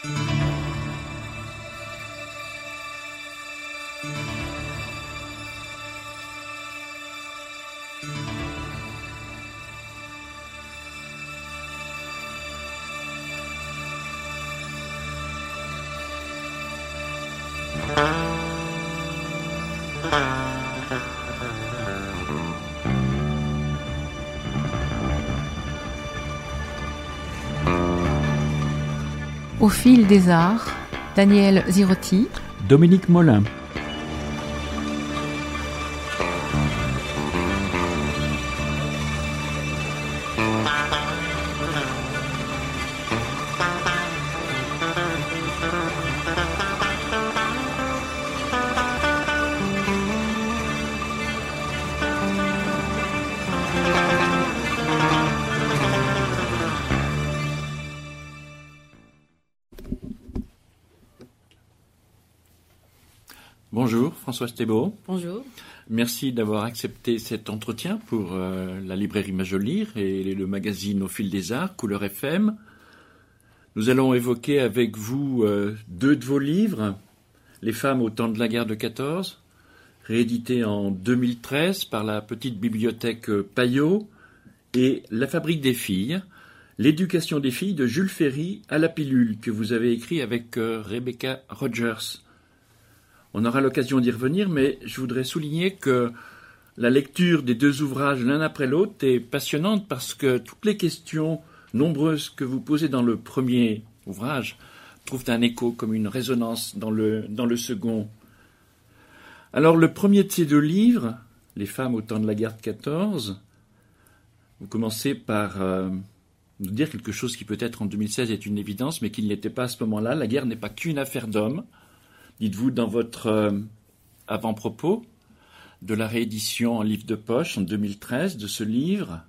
Au fil des arts, Daniel Zirotti, Dominique Molin. Bonjour, Françoise Thébault. Bonjour. Merci d'avoir accepté cet entretien pour la librairie Majolire et le magazine Au fil des arts, Couleur FM. Nous allons évoquer avec vous deux de vos livres, Les femmes au temps de la guerre de 14, réédité en 2013 par la petite bibliothèque Payot, et La fabrique des filles, l'éducation des filles de Jules Ferry à la pilule, que vous avez écrit avec Rebecca Rogers. On aura l'occasion d'y revenir, mais je voudrais souligner que la lecture des deux ouvrages l'un après l'autre est passionnante parce que toutes les questions nombreuses que vous posez dans le premier ouvrage trouvent un écho comme une résonance dans le second. Alors le premier de ces deux livres, Les femmes au temps de la guerre de 14, vous commencez par nous dire quelque chose qui peut-être en 2016 est une évidence, mais qui ne l'était pas à ce moment-là. La guerre n'est pas qu'une affaire d'hommes. Dites-vous dans votre avant-propos de la réédition en livre de poche en 2013 de ce livre.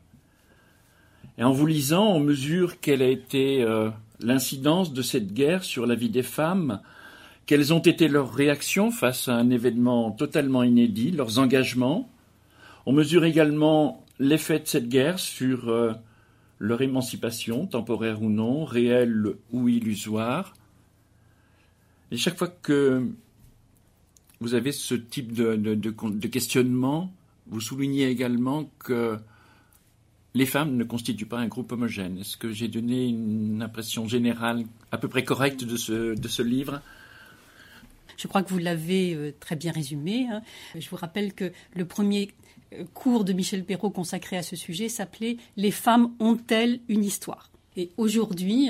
Et en vous lisant, on mesure quelle a été l'incidence de cette guerre sur la vie des femmes, quelles ont été leurs réactions face à un événement totalement inédit, leurs engagements. On mesure également l'effet de cette guerre sur leur émancipation, temporaire ou non, réelle ou illusoire. Et chaque fois que vous avez ce type de questionnement, vous soulignez également que les femmes ne constituent pas un groupe homogène. Est-ce que j'ai donné une impression générale à peu près correcte de ce livre ? Je crois que vous l'avez très bien résumé. Je vous rappelle que le premier cours de Michel Perrault consacré à ce sujet s'appelait « Les femmes ont-elles une histoire ?» Et aujourd'hui,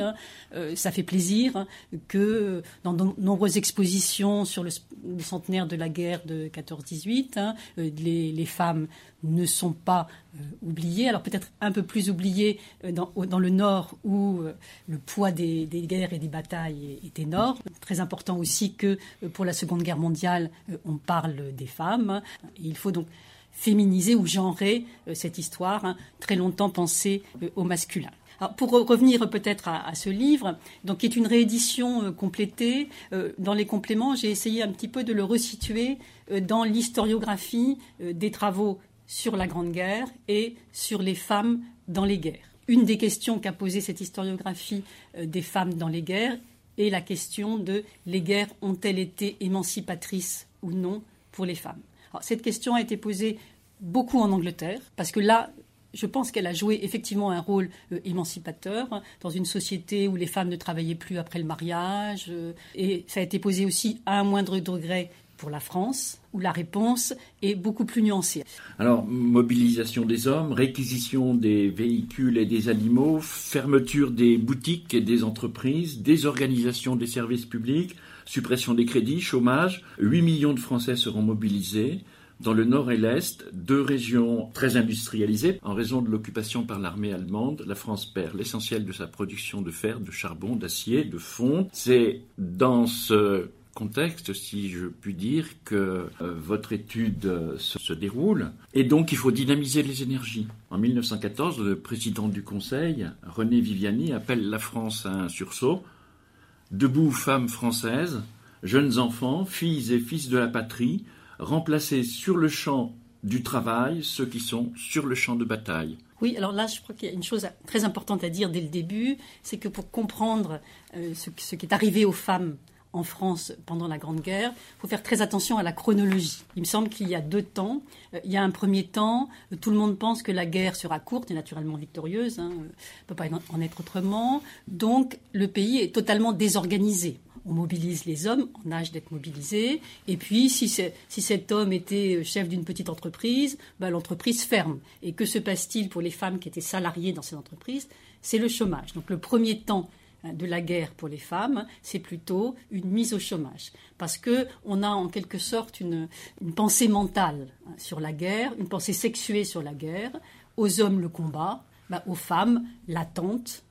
ça fait plaisir que dans de nombreuses expositions sur le centenaire de la guerre de 14-18, les femmes ne sont pas oubliées. Alors peut-être un peu plus oubliées dans le Nord où le poids des guerres et des batailles est énorme. Très important aussi que pour la Seconde Guerre mondiale, on parle des femmes. Il faut donc féminiser ou genrer cette histoire, très longtemps pensée au masculin. Alors, pour revenir peut-être à ce livre, donc, qui est une réédition complétée, dans les compléments, j'ai essayé un petit peu de le resituer dans l'historiographie des travaux sur la Grande Guerre et sur les femmes dans les guerres. Une des questions qu'a posée cette historiographie des femmes dans les guerres est la question de les guerres ont-elles été émancipatrices ou non pour les femmes. Alors, cette question a été posée beaucoup en Angleterre, parce que là, je pense qu'elle a joué effectivement un rôle émancipateur dans une société où les femmes ne travaillaient plus après le mariage. Et ça a été posé aussi à un moindre degré pour la France, où la réponse est beaucoup plus nuancée. Alors, mobilisation des hommes, réquisition des véhicules et des animaux, fermeture des boutiques et des entreprises, désorganisation des services publics, suppression des crédits, chômage. 8 millions de Français seront mobilisés. Dans le nord et l'est, deux régions très industrialisées. En raison de l'occupation par l'armée allemande, la France perd l'essentiel de sa production de fer, de charbon, d'acier, de fonte. C'est dans ce contexte, si je puis dire, que votre étude se déroule. Et donc, il faut dynamiser les énergies. En 1914, le président du Conseil, René Viviani, appelle la France à un sursaut. Debout, femmes françaises, jeunes enfants, filles et fils de la patrie, remplacer sur le champ du travail ceux qui sont sur le champ de bataille. Oui, alors là, je crois qu'il y a une chose très importante à dire dès le début, c'est que pour comprendre ce qui est arrivé aux femmes en France pendant la Grande Guerre, il faut faire très attention à la chronologie. Il me semble qu'il y a 2 temps. Il y a un premier temps, tout le monde pense que la guerre sera courte et naturellement victorieuse, ne peut pas en être autrement. Donc le pays est totalement désorganisé. On mobilise les hommes en âge d'être mobilisés. Et puis, si cet homme était chef d'une petite entreprise, l'entreprise ferme. Et que se passe-t-il pour les femmes qui étaient salariées dans cette entreprise ? C'est le chômage. Donc le premier temps de la guerre pour les femmes, c'est plutôt une mise au chômage. Parce qu'on a en quelque sorte une pensée mentale sur la guerre, une pensée sexuée sur la guerre. Aux hommes, le combat. Aux femmes, l'attente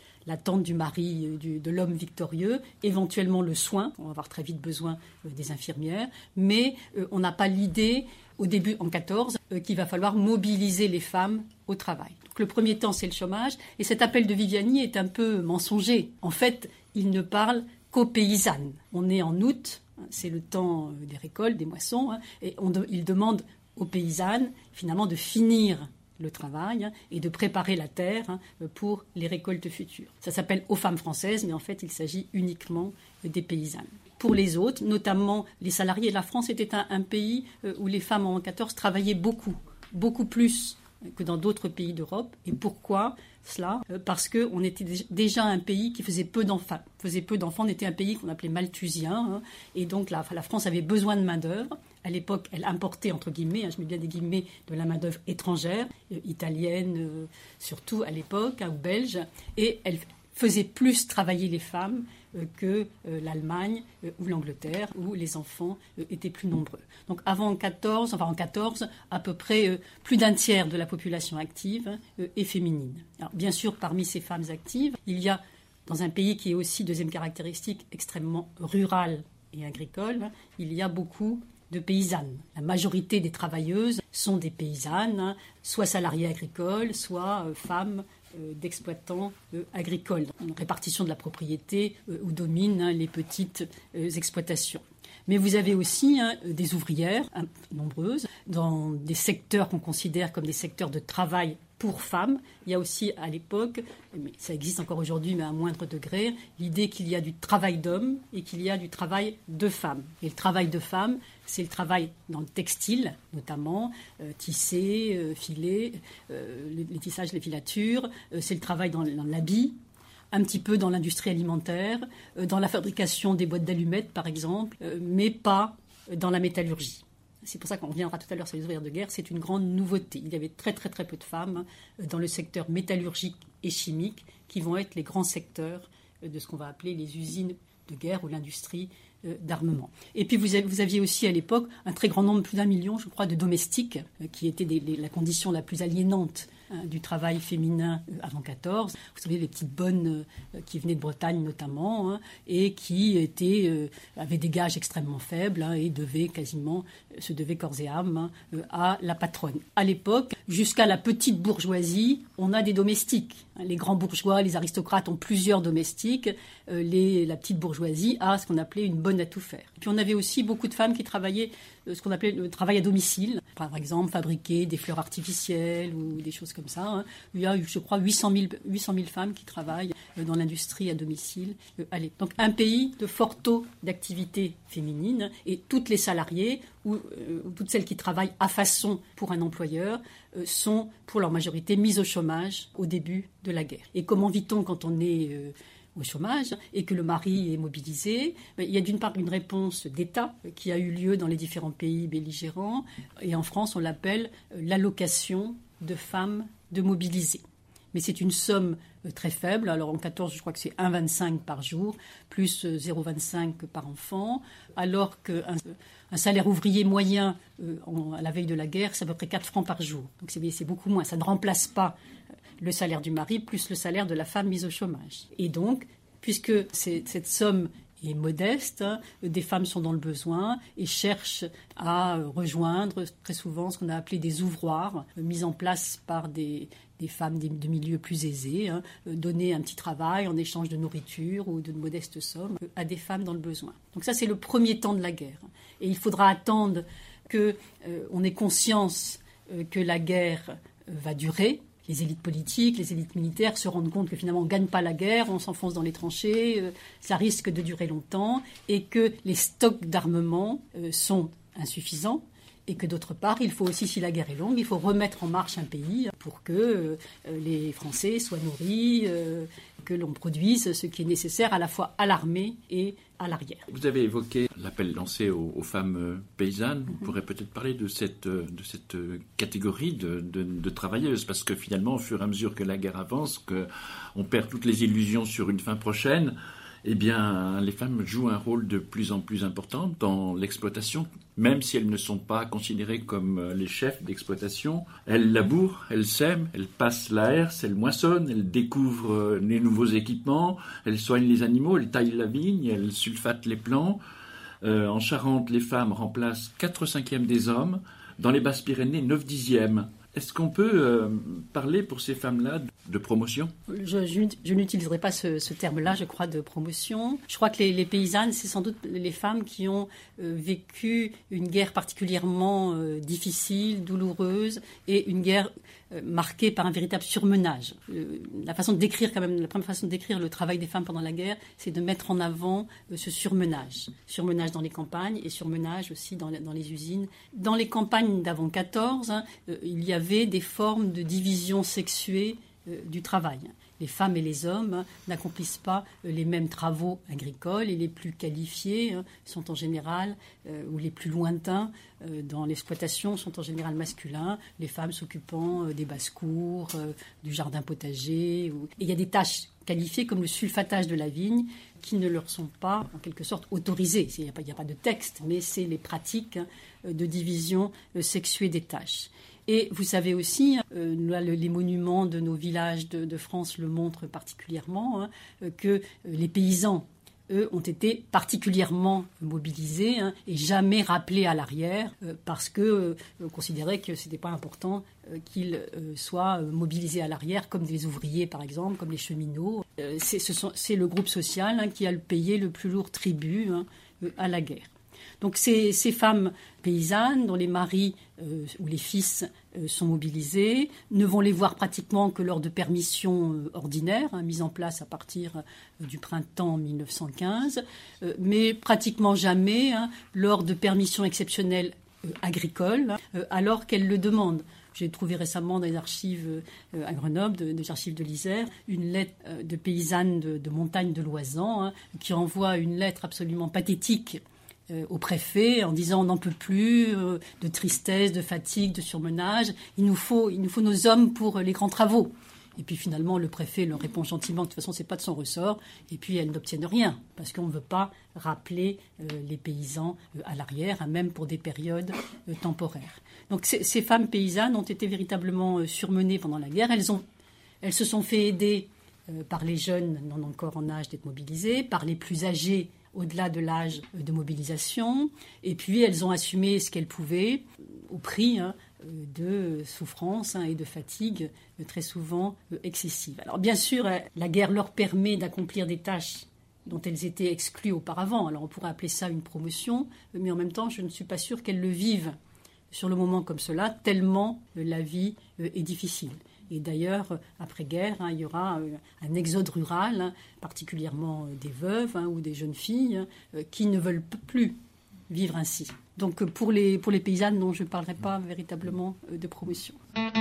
du mari, de l'homme victorieux, éventuellement le soin. On va avoir très vite besoin des infirmières. Mais on n'a pas l'idée, au début, en 14, qu'il va falloir mobiliser les femmes au travail. Donc, le premier temps, c'est le chômage. Et cet appel de Viviani est un peu mensonger. En fait, il ne parle qu'aux paysannes. On est en août, c'est le temps des récoltes, des moissons, et il demande aux paysannes, finalement, de finir le travail et de préparer la terre pour les récoltes futures. Ça s'appelle aux femmes françaises, mais en fait, il s'agit uniquement des paysannes. Pour les autres, notamment les salariés, la France était un pays où les femmes en 14 travaillaient beaucoup plus que dans d'autres pays d'Europe. Et pourquoi cela ? Parce qu'on était déjà un pays qui faisait peu d'enfants. On était un pays qu'on appelait malthusien. Et donc la France avait besoin de main-d'œuvre. À l'époque, elle importait, entre guillemets, je mets bien des guillemets, de la main-d'œuvre étrangère, italienne surtout à l'époque, ou belge. Et elle faisait plus travailler les femmes que l'Allemagne ou l'Angleterre, où les enfants étaient plus nombreux. Donc en 14, à peu près plus d'un tiers de la population active est féminine. Alors, bien sûr, parmi ces femmes actives, il y a, dans un pays qui est aussi, deuxième caractéristique, extrêmement rural et agricole, il y a beaucoup de paysannes. La majorité des travailleuses sont des paysannes, soit salariées agricoles, soit femmes d'exploitants agricoles. Une répartition de la propriété où dominent les petites exploitations. Mais vous avez aussi des ouvrières nombreuses dans des secteurs qu'on considère comme des secteurs de travail pour femmes. Il y a aussi à l'époque, mais ça existe encore aujourd'hui mais à moindre degré, l'idée qu'il y a du travail d'hommes et qu'il y a du travail de femmes. Et le travail de femmes, c'est le travail dans le textile, notamment, tisser, filer, les tissages, les filatures, c'est le travail dans l'habit, un petit peu dans l'industrie alimentaire, dans la fabrication des boîtes d'allumettes, par exemple, mais pas dans la métallurgie. C'est pour ça qu'on reviendra tout à l'heure sur les ouvrières de guerre, c'est une grande nouveauté. Il y avait très très très peu de femmes dans le secteur métallurgique et chimique qui vont être les grands secteurs de ce qu'on va appeler les usines de guerre ou l'industrie d'armement. Et puis vous aviez aussi à l'époque un très grand nombre, plus d'1 million, je crois, de domestiques qui étaient la condition la plus aliénante du travail féminin avant 14. Vous savez, les petites bonnes qui venaient de Bretagne notamment et qui avaient des gages extrêmement faibles et se devaient corps et âme à la patronne. À l'époque, jusqu'à la petite bourgeoisie, on a des domestiques. Les grands bourgeois, les aristocrates ont plusieurs domestiques. La petite bourgeoisie a ce qu'on appelait une bonne à tout faire. Et puis on avait aussi beaucoup de femmes qui travaillaient ce qu'on appelait le travail à domicile. Par exemple, fabriquer des fleurs artificielles ou des choses comme ça. Il y a, je crois, 800 000 femmes qui travaillent dans l'industrie à domicile. Donc un pays de fort taux d'activité féminine et toutes les salariées ou toutes celles qui travaillent à façon pour un employeur sont pour leur majorité mises au chômage au début de la guerre. Et comment vit-on quand on est au chômage et que le mari est mobilisé? Il y a d'une part une réponse d'État qui a eu lieu dans les différents pays belligérants et en France on l'appelle l'allocation de femmes de mobilisés. Mais c'est une somme très faible. Alors en 14, je crois que c'est 1,25 par jour, plus 0,25 par enfant, alors qu'un salaire ouvrier moyen à la veille de la guerre, c'est à peu près 4 francs par jour. Donc c'est beaucoup moins. Ça ne remplace pas le salaire du mari plus le salaire de la femme mise au chômage. Et donc, puisque cette somme est modeste, des femmes sont dans le besoin et cherchent à rejoindre très souvent ce qu'on a appelé des ouvroirs, mis en place par des femmes de milieux plus aisés, donner un petit travail en échange de nourriture ou de modestes sommes à des femmes dans le besoin. Donc ça, c'est le premier temps de la guerre. Et il faudra attendre qu'on ait conscience que la guerre va durer. les élites politiques, les élites militaires se rendent compte que finalement on ne gagne pas la guerre, on s'enfonce dans les tranchées, ça risque de durer longtemps, et que les stocks d'armement sont insuffisants. Et que d'autre part, il faut aussi, si la guerre est longue, il faut remettre en marche un pays pour que les Français soient nourris, que l'on produise ce qui est nécessaire à la fois à l'armée et à l'arrière. Vous avez évoqué l'appel lancé aux femmes paysannes. Vous pourrez peut-être parler de cette catégorie de travailleuses, parce que finalement, au fur et à mesure que la guerre avance, qu'on perd toutes les illusions sur une fin prochaine, eh bien, les femmes jouent un rôle de plus en plus important dans l'exploitation, même si elles ne sont pas considérées comme les chefs d'exploitation. Elles labourent, elles sèment, elles passent la herse, elles moissonnent, elles découvrent les nouveaux équipements, elles soignent les animaux, elles taillent la vigne, elles sulfatent les plants. En Charente, les femmes remplacent 4/5 des hommes. Dans les Basses-Pyrénées, 9/10. Est-ce qu'on peut parler pour ces femmes-là de promotion ? Je n'utiliserai pas ce terme-là, je crois, de promotion. Je crois que les paysannes, c'est sans doute les femmes qui ont vécu une guerre particulièrement difficile, douloureuse, et une guerre marquée par un véritable surmenage. La première façon de décrire le travail des femmes pendant la guerre, c'est de mettre en avant ce surmenage. Surmenage dans les campagnes et surmenage aussi dans les usines. Dans les campagnes d'avant 14, il y avait des formes de division sexuée du travail. Les femmes et les hommes n'accomplissent pas les mêmes travaux agricoles, et les plus qualifiés sont en général, ou les plus lointains dans l'exploitation sont en général masculins, les femmes s'occupant des basses-cours, du jardin potager. Et il y a des tâches qualifiées comme le sulfatage de la vigne qui ne leur sont pas en quelque sorte autorisées. Il n'y a pas de texte, mais c'est les pratiques de division sexuée des tâches. Et vous savez aussi, les monuments de nos villages de France le montrent particulièrement, que les paysans, eux, ont été particulièrement mobilisés et jamais rappelés à l'arrière parce qu'on considérait que ce n'était pas important qu'ils soient mobilisés à l'arrière comme des ouvriers, par exemple, comme les cheminots. C'est le groupe social qui a payé le plus lourd tribut à la guerre. Donc ces femmes paysannes dont les maris ou les fils sont mobilisés ne vont les voir pratiquement que lors de permissions ordinaires, mises en place à partir du printemps 1915, mais pratiquement jamais lors de permissions exceptionnelles agricoles, alors qu'elles le demandent. J'ai trouvé récemment dans les archives à Grenoble, des archives de l'Isère, une lettre de paysanne de montagne de Loisan qui envoie une lettre absolument pathétique au préfet en disant on n'en peut plus de tristesse, de fatigue, de surmenage, il nous faut nos hommes pour les grands travaux. Et puis finalement le préfet leur répond gentiment de toute façon c'est pas de son ressort, et puis elles n'obtiennent rien parce qu'on ne veut pas rappeler les paysans à l'arrière, même pour des périodes temporaires. Donc ces femmes paysannes ont été véritablement surmenées pendant la guerre. Elles se sont fait aider par les jeunes non encore en âge d'être mobilisés, par les plus âgés au-delà de l'âge de mobilisation, et puis elles ont assumé ce qu'elles pouvaient au prix de souffrance et de fatigue très souvent excessives. Alors bien sûr, la guerre leur permet d'accomplir des tâches dont elles étaient exclues auparavant. Alors on pourrait appeler ça une promotion, mais en même temps je ne suis pas sûre qu'elles le vivent sur le moment comme cela, tellement la vie est difficile. Et d'ailleurs, après-guerre, il y aura un exode rural, particulièrement des veuves ou des jeunes filles, qui ne veulent plus vivre ainsi. Donc pour les paysannes, non, je ne parlerai pas véritablement de promotion.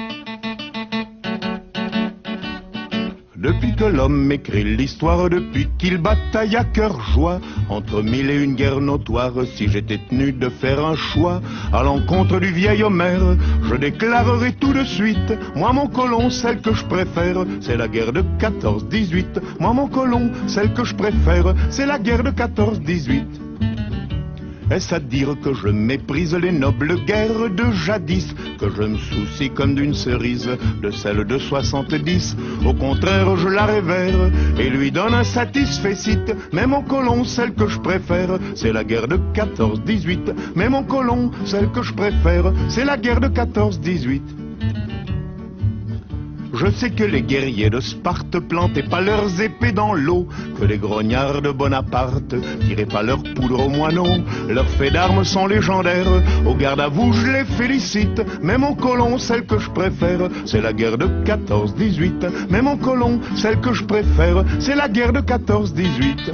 Depuis que l'homme écrit l'histoire, depuis qu'il bataille à cœur joie, entre mille et une guerres notoires, si j'étais tenu de faire un choix, à l'encontre du vieil Homère, je déclarerai tout de suite, moi mon colon, celle que je préfère, c'est la guerre de 14-18. Moi mon colon, celle que je préfère, c'est la guerre de 14-18. Est-ce à dire que je méprise les nobles guerres de jadis, que je me soucie comme d'une cerise de celle de 70? Au contraire, je la révère et lui donne un satisfecit. Mais mon colon, celle que je préfère, c'est la guerre de 14-18. Mais mon colon, celle que je préfère, c'est la guerre de 14-18. Je sais que les guerriers de Sparte plantaient pas leurs épées dans l'eau, que les grognards de Bonaparte tiraient pas leur poudre aux moineaux. Leurs faits d'armes sont légendaires, au garde à vous je les félicite. Mais mon colon, celle que je préfère, c'est la guerre de 14-18. Mais mon colon, celle que je préfère, c'est la guerre de 14-18.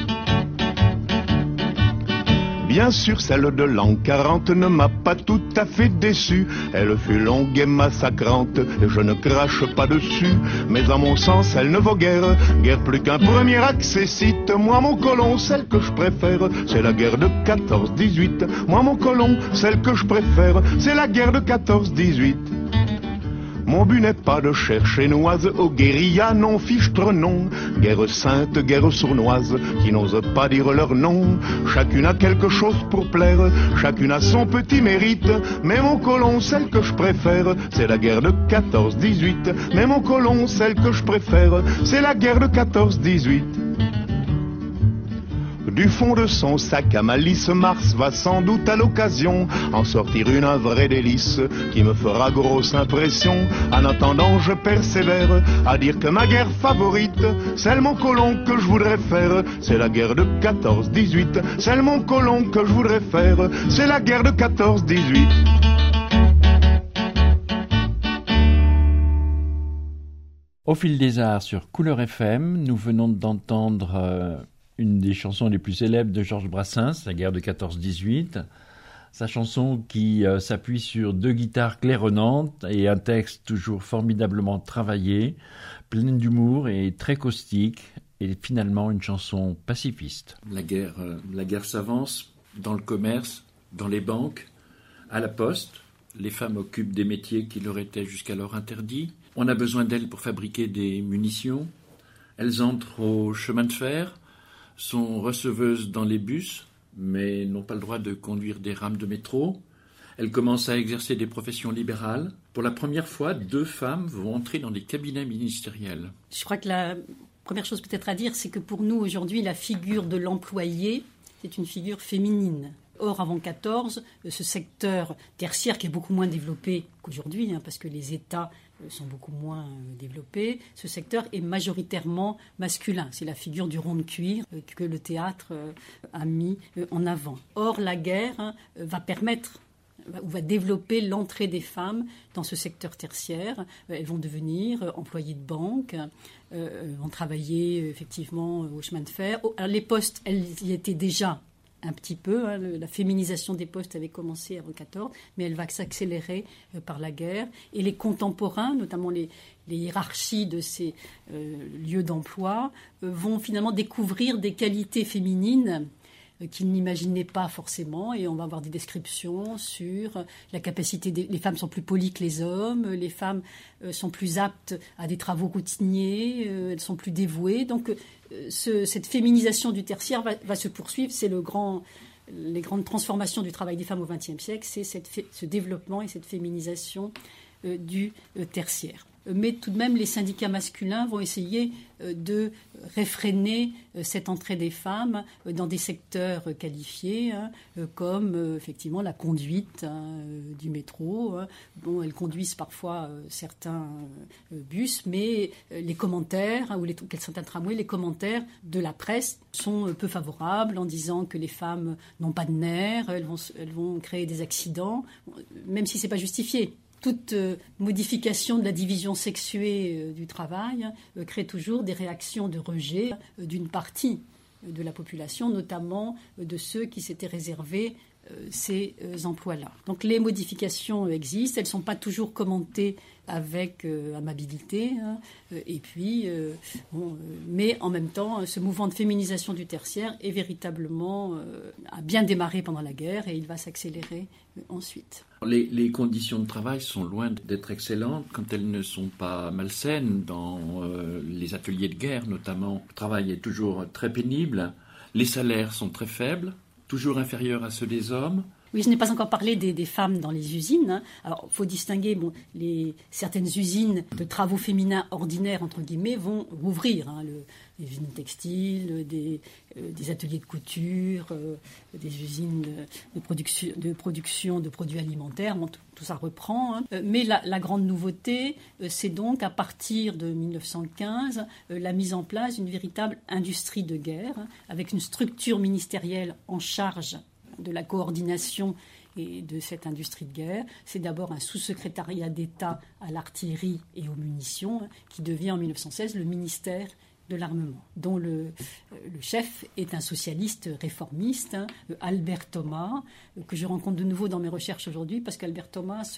Bien sûr, celle de l'an 40 ne m'a pas tout à fait déçu. Elle fut longue et massacrante, et je ne crache pas dessus. Mais à mon sens, elle ne vaut guère plus qu'un premier accessite. Moi, mon colon, celle que je préfère, c'est la guerre de 14-18. Moi, mon colon, celle que je préfère, c'est la guerre de 14-18. Mon but n'est pas de chercher noise aux guérillas non fichtre non. Guerre sainte, guerre sournoise, qui n'osent pas dire leur nom. Chacune a quelque chose pour plaire, chacune a son petit mérite. Mais mon colon, celle que je préfère, c'est la guerre de 14-18. Mais mon colon, celle que je préfère, c'est la guerre de 14-18. Du fond de son sac à malice, Mars va sans doute à l'occasion en sortir une un vrai délice qui me fera grosse impression. En attendant, je persévère à dire que ma guerre favorite, celle mon colon que je voudrais faire, c'est la guerre de 14-18. Celle mon colon que je voudrais faire, c'est la guerre de 14-18. Au fil des arts sur Couleur FM, nous venons d'entendre une des chansons les plus célèbres de Georges Brassens, la guerre de 14-18. Sa chanson qui s'appuie sur deux guitares claironnantes et un texte toujours formidablement travaillé, plein d'humour et très caustique, et finalement une chanson pacifiste. La guerre s'avance dans le commerce, dans les banques, à la poste. Les femmes occupent des métiers qui leur étaient jusqu'alors interdits. On a besoin d'elles pour fabriquer des munitions. Elles entrent au chemin de fer, sont receveuses dans les bus, mais n'ont pas le droit de conduire des rames de métro. Elles commencent à exercer des professions libérales. Pour la première fois, 2 femmes vont entrer dans des cabinets ministériels. Je crois que la première chose peut-être à dire, c'est que pour nous, aujourd'hui, la figure de l'employé, c'est une figure féminine. Or, avant 14, ce secteur tertiaire qui est beaucoup moins développé qu'aujourd'hui, parce que les États sont beaucoup moins développés, ce secteur est majoritairement masculin. C'est la figure du rond de cuir que le théâtre a mis en avant. Or, la guerre va permettre ou va développer l'entrée des femmes dans ce secteur tertiaire. Elles vont devenir employées de banque, vont travailler effectivement au chemin de fer. Alors, les postes, elles y étaient déjà un petit peu, la féminisation des postes avait commencé avant 14, mais elle va s'accélérer par la guerre. Et les contemporains, notamment les hiérarchies de ces lieux d'emploi, vont finalement découvrir des qualités féminines qu'ils n'imaginaient pas forcément, et on va avoir des descriptions sur la capacité les femmes sont plus polies que les hommes, les femmes sont plus aptes à des travaux routiniers, elles sont plus dévouées. Donc cette féminisation du tertiaire va se poursuivre. C'est les grandes transformations du travail des femmes au XXe siècle, c'est ce développement et cette féminisation du tertiaire. Mais tout de même, les syndicats masculins vont essayer de réfréner cette entrée des femmes dans des secteurs qualifiés, comme effectivement la conduite du métro. Bon, elles conduisent parfois certains bus, mais les commentaires, ou certains tramways, les commentaires de la presse sont peu favorables en disant que les femmes n'ont pas de nerfs, elles vont créer des accidents, même si ce n'est pas justifié. Toute modification de la division sexuée du travail crée toujours des réactions de rejet d'une partie de la population, notamment de ceux qui s'étaient réservés ces emplois-là. Donc les modifications existent, elles ne sont pas toujours commentées avec amabilité, et puis, mais en même temps, ce mouvement de féminisation du tertiaire est véritablement a bien démarré pendant la guerre et il va s'accélérer ensuite. Les conditions de travail sont loin d'être excellentes quand elles ne sont pas malsaines. Dans les ateliers de guerre notamment, le travail est toujours très pénible, les salaires sont très faibles, toujours inférieurs à ceux des hommes. Oui, je n'ai pas encore parlé des femmes dans les usines. Alors, il faut distinguer, certaines usines de travaux féminins ordinaires, entre guillemets, vont rouvrir. Les usines textiles, des ateliers de couture, des usines de production de produits alimentaires. Tout ça reprend. Mais la grande nouveauté, c'est donc à partir de 1915, la mise en place d'une véritable industrie de guerre, avec une structure ministérielle en charge de la coordination et de cette industrie de guerre. C'est d'abord un sous-secrétariat d'État à l'artillerie et aux munitions qui devient en 1916 le ministère de l'armement, dont le chef est un socialiste réformiste, Albert Thomas, que je rencontre de nouveau dans mes recherches aujourd'hui, parce qu'Albert Thomas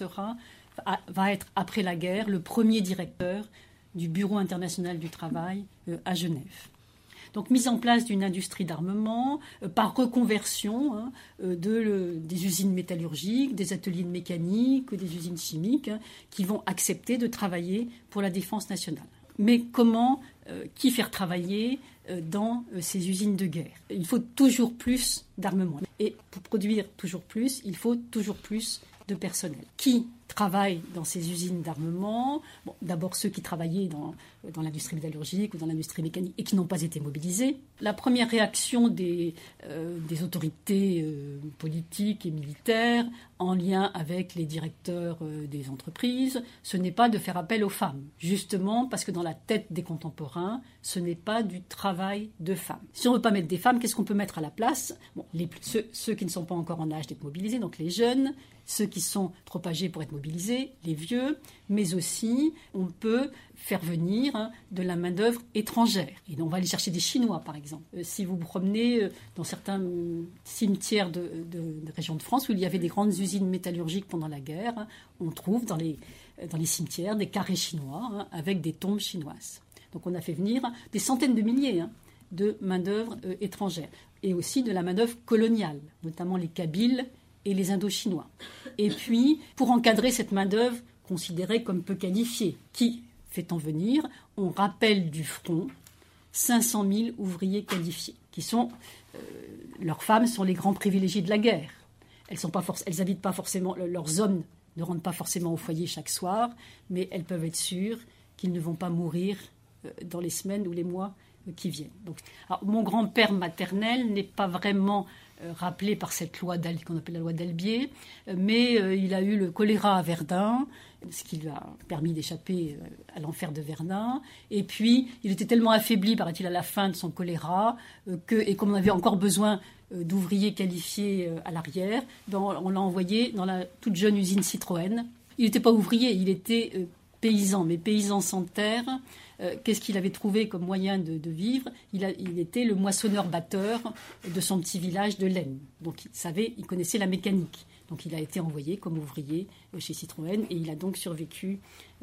va être, après la guerre, le premier directeur du Bureau international du travail à Genève. Donc, mise en place d'une industrie d'armement par reconversion des usines métallurgiques, des ateliers de mécanique, des usines chimiques qui vont accepter de travailler pour la défense nationale. Mais comment, qui faire travailler dans ces usines de guerre? Il faut toujours plus d'armement. Et pour produire toujours plus, il faut toujours plus de personnel. Qui travaille dans ces usines d'armement? D'abord ceux qui travaillaient dans l'industrie métallurgique ou dans l'industrie mécanique et qui n'ont pas été mobilisés. La première réaction des autorités politiques et militaires en lien avec les directeurs des entreprises, ce n'est pas de faire appel aux femmes. Justement parce que dans la tête des contemporains, ce n'est pas du travail de femmes. Si on ne veut pas mettre des femmes, qu'est-ce qu'on peut mettre à la place? Ceux qui ne sont pas encore en âge d'être mobilisés, donc les jeunes, ceux qui sont trop âgés pour être mobilisés, les vieux, mais aussi on peut faire venir de la main-d'œuvre étrangère. Et donc on va aller chercher des Chinois, par exemple. Si vous vous promenez dans certains cimetières de régions de France où il y avait des grandes usines métallurgiques pendant la guerre, on trouve dans les cimetières des carrés chinois avec des tombes chinoises. Donc on a fait venir des centaines de milliers de main-d'œuvre étrangère et aussi de la main-d'œuvre coloniale, notamment les Kabyles et les Indochinois. Et puis, pour encadrer cette main-d'œuvre considérée comme peu qualifiée, qui fait-on venir? On rappelle du front 500 000 ouvriers qualifiés, qui sont, leurs femmes sont les grands privilégiés de la guerre. Elles n'habitent pas forcément, leurs hommes ne rentrent pas forcément au foyer chaque soir, mais elles peuvent être sûres qu'ils ne vont pas mourir dans les semaines ou les mois qui viennent. Donc, alors, mon grand-père maternel n'est pas vraiment rappelé par cette loi qu'on appelle la loi d'Albier, mais il a eu le choléra à Verdun, ce qui lui a permis d'échapper à l'enfer de Verdun. Et puis, il était tellement affaibli, paraît-il, à la fin de son choléra, et comme on avait encore besoin d'ouvriers qualifiés à l'arrière, on l'a envoyé dans la toute jeune usine Citroën. Il n'était pas ouvrier, il était paysan, mais paysan sans terre. Qu'est-ce qu'il avait trouvé comme moyen de vivre? Il était le moissonneur-batteur de son petit village de l'Aisne. Donc il connaissait la mécanique. Donc il a été envoyé comme ouvrier chez Citroën et il a donc survécu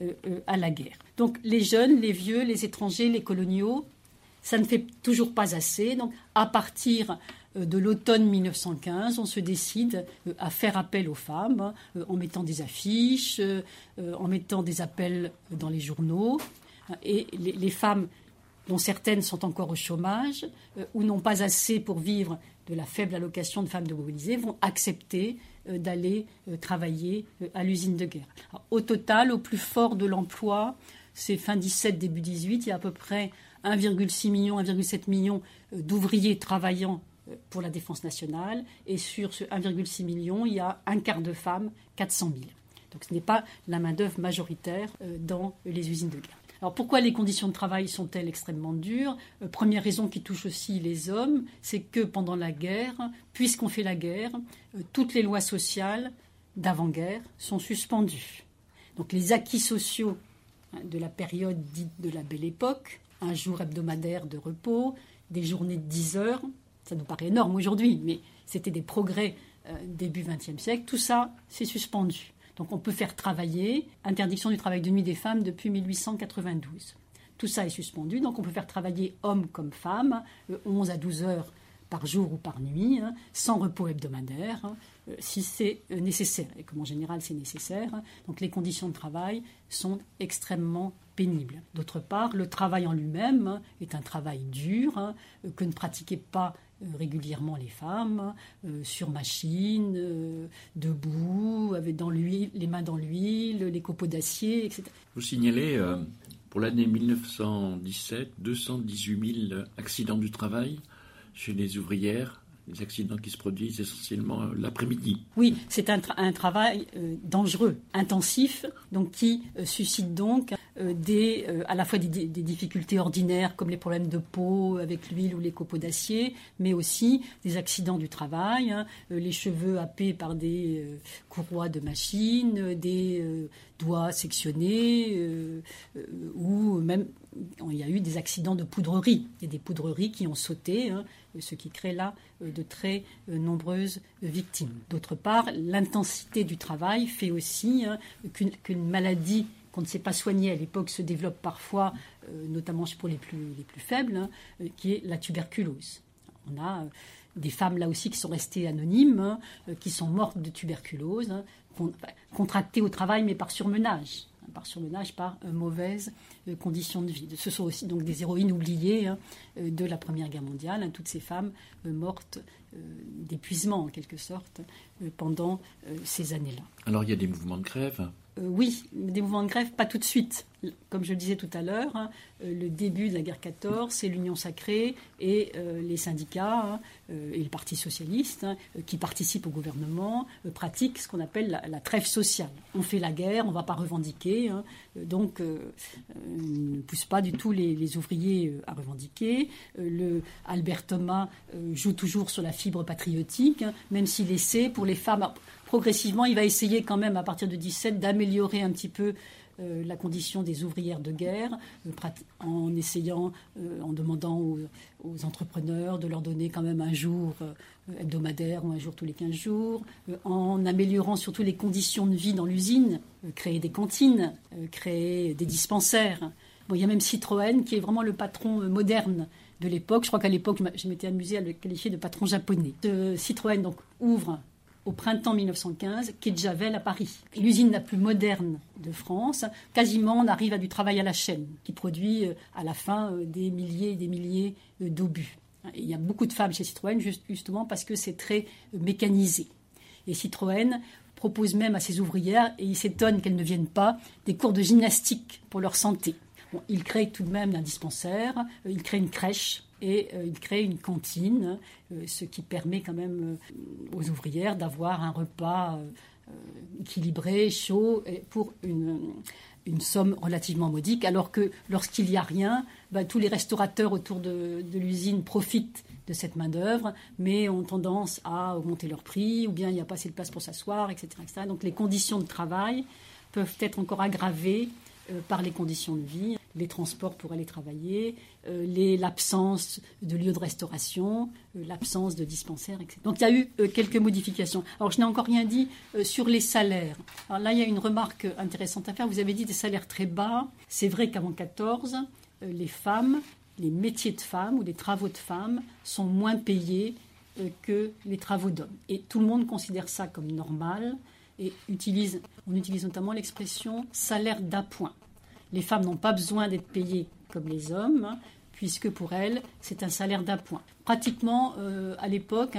à la guerre. Donc les jeunes, les vieux, les étrangers, les coloniaux, ça ne fait toujours pas assez. Donc à partir de l'automne 1915, on se décide à faire appel aux femmes en mettant des affiches, en mettant des appels dans les journaux. Et les femmes, dont certaines sont encore au chômage ou n'ont pas assez pour vivre de la faible allocation de femmes mobilisées, vont accepter d'aller travailler à l'usine de guerre. Alors, au total, au plus fort de l'emploi, c'est fin 17, début 18, il y a à peu près 1,6 million, 1,7 million d'ouvriers travaillant pour la défense nationale. Et sur ce 1,6 million, il y a un quart de femmes, 400 000. Donc ce n'est pas la main-d'œuvre majoritaire dans les usines de guerre. Alors pourquoi les conditions de travail sont-elles extrêmement dures? Première raison qui touche aussi les hommes, c'est que pendant la guerre, puisqu'on fait la guerre, toutes les lois sociales d'avant-guerre sont suspendues. Donc les acquis sociaux de la période dite de la Belle Époque, un jour hebdomadaire de repos, des journées de 10 heures, ça nous paraît énorme aujourd'hui, mais c'était des progrès début XXe siècle, tout ça c'est suspendu. Donc on peut faire travailler, interdiction du travail de nuit des femmes depuis 1892. Tout ça est suspendu, donc on peut faire travailler hommes comme femmes, 11 à 12 heures par jour ou par nuit, sans repos hebdomadaire, si c'est nécessaire. Et comme en général c'est nécessaire, donc les conditions de travail sont extrêmement pénible. D'autre part, le travail en lui-même est un travail dur que ne pratiquaient pas régulièrement les femmes, sur machine, debout, avec dans l'huile, les mains dans l'huile, les copeaux d'acier, etc. Vous signalez pour l'année 1917 218 000 accidents du travail chez les ouvrières, des accidents qui se produisent essentiellement l'après-midi. Oui, c'est un travail dangereux, intensif, donc qui suscite donc à la fois des difficultés ordinaires comme les problèmes de peau avec l'huile ou les copeaux d'acier, mais aussi des accidents du travail, les cheveux happés par des courroies de machine, des doigts sectionnés, ou même il y a eu des accidents de poudrerie. Il y a des poudreries qui ont sauté, ce qui crée là de très nombreuses victimes. D'autre part, l'intensité du travail fait aussi qu'une maladie qu'on ne sait pas soigner à l'époque se développe parfois, notamment pour les plus faibles, qui est la tuberculose. On a des femmes là aussi qui sont restées anonymes, qui sont mortes de tuberculose, contractées au travail mais par surmenage. Par mauvaises conditions de vie. Ce sont aussi donc des héroïnes oubliées de la Première Guerre mondiale, toutes ces femmes mortes d'épuisement en quelque sorte pendant ces années-là. Alors il y a des mouvements de grève ? Oui, des mouvements de grève, pas tout de suite. Comme je le disais tout à l'heure, le début de la guerre 14, c'est l'Union sacrée et les syndicats et le Parti socialiste qui participent au gouvernement pratiquent ce qu'on appelle la trêve sociale. On fait la guerre, on ne va pas revendiquer, donc ne pousse pas du tout les ouvriers à revendiquer. Albert Thomas joue toujours sur la fibre patriotique, même s'il essaie pour les femmes. Progressivement, il va essayer quand même, à partir de 17, d'améliorer un petit peu la condition des ouvrières de guerre, en essayant, en demandant aux entrepreneurs de leur donner quand même un jour hebdomadaire ou un jour tous les 15 jours, en améliorant surtout les conditions de vie dans l'usine, créer des cantines, créer des dispensaires. Bon, il y a même Citroën qui est vraiment le patron moderne de l'époque. Je crois qu'à l'époque, je m'étais amusée à le qualifier de patron japonais. Citroën donc ouvre au printemps 1915, quai de Javel à Paris. L'usine la plus moderne de France. Quasiment, on arrive à du travail à la chaîne, qui produit à la fin des milliers et des milliers d'obus. Et il y a beaucoup de femmes chez Citroën, justement parce que c'est très mécanisé. Et Citroën propose même à ses ouvrières, et ils s'étonnent qu'elles ne viennent pas, des cours de gymnastique pour leur santé. Bon, il crée tout de même un dispensaire, il crée une crèche, et il crée une cantine, ce qui permet quand même aux ouvrières d'avoir un repas équilibré, chaud, pour une somme relativement modique, alors que lorsqu'il n'y a rien, tous les restaurateurs autour de l'usine profitent de cette main-d'œuvre, mais ont tendance à augmenter leur prix, ou bien il n'y a pas assez de place pour s'asseoir, etc., etc. Donc les conditions de travail peuvent être encore aggravées par les conditions de vie, les transports pour aller travailler, l'absence de lieux de restauration, l'absence de dispensaires, etc. Donc il y a eu quelques modifications. Alors je n'ai encore rien dit sur les salaires. Alors là, il y a une remarque intéressante à faire. Vous avez dit des salaires très bas. C'est vrai qu'avant 14, les femmes, les métiers de femmes ou les travaux de femmes sont moins payés que les travaux d'hommes. Et tout le monde considère ça comme normal. Et on utilise notamment l'expression salaire d'appoint. Les femmes n'ont pas besoin d'être payées comme les hommes, puisque pour elles, c'est un salaire d'appoint. Pratiquement, à l'époque,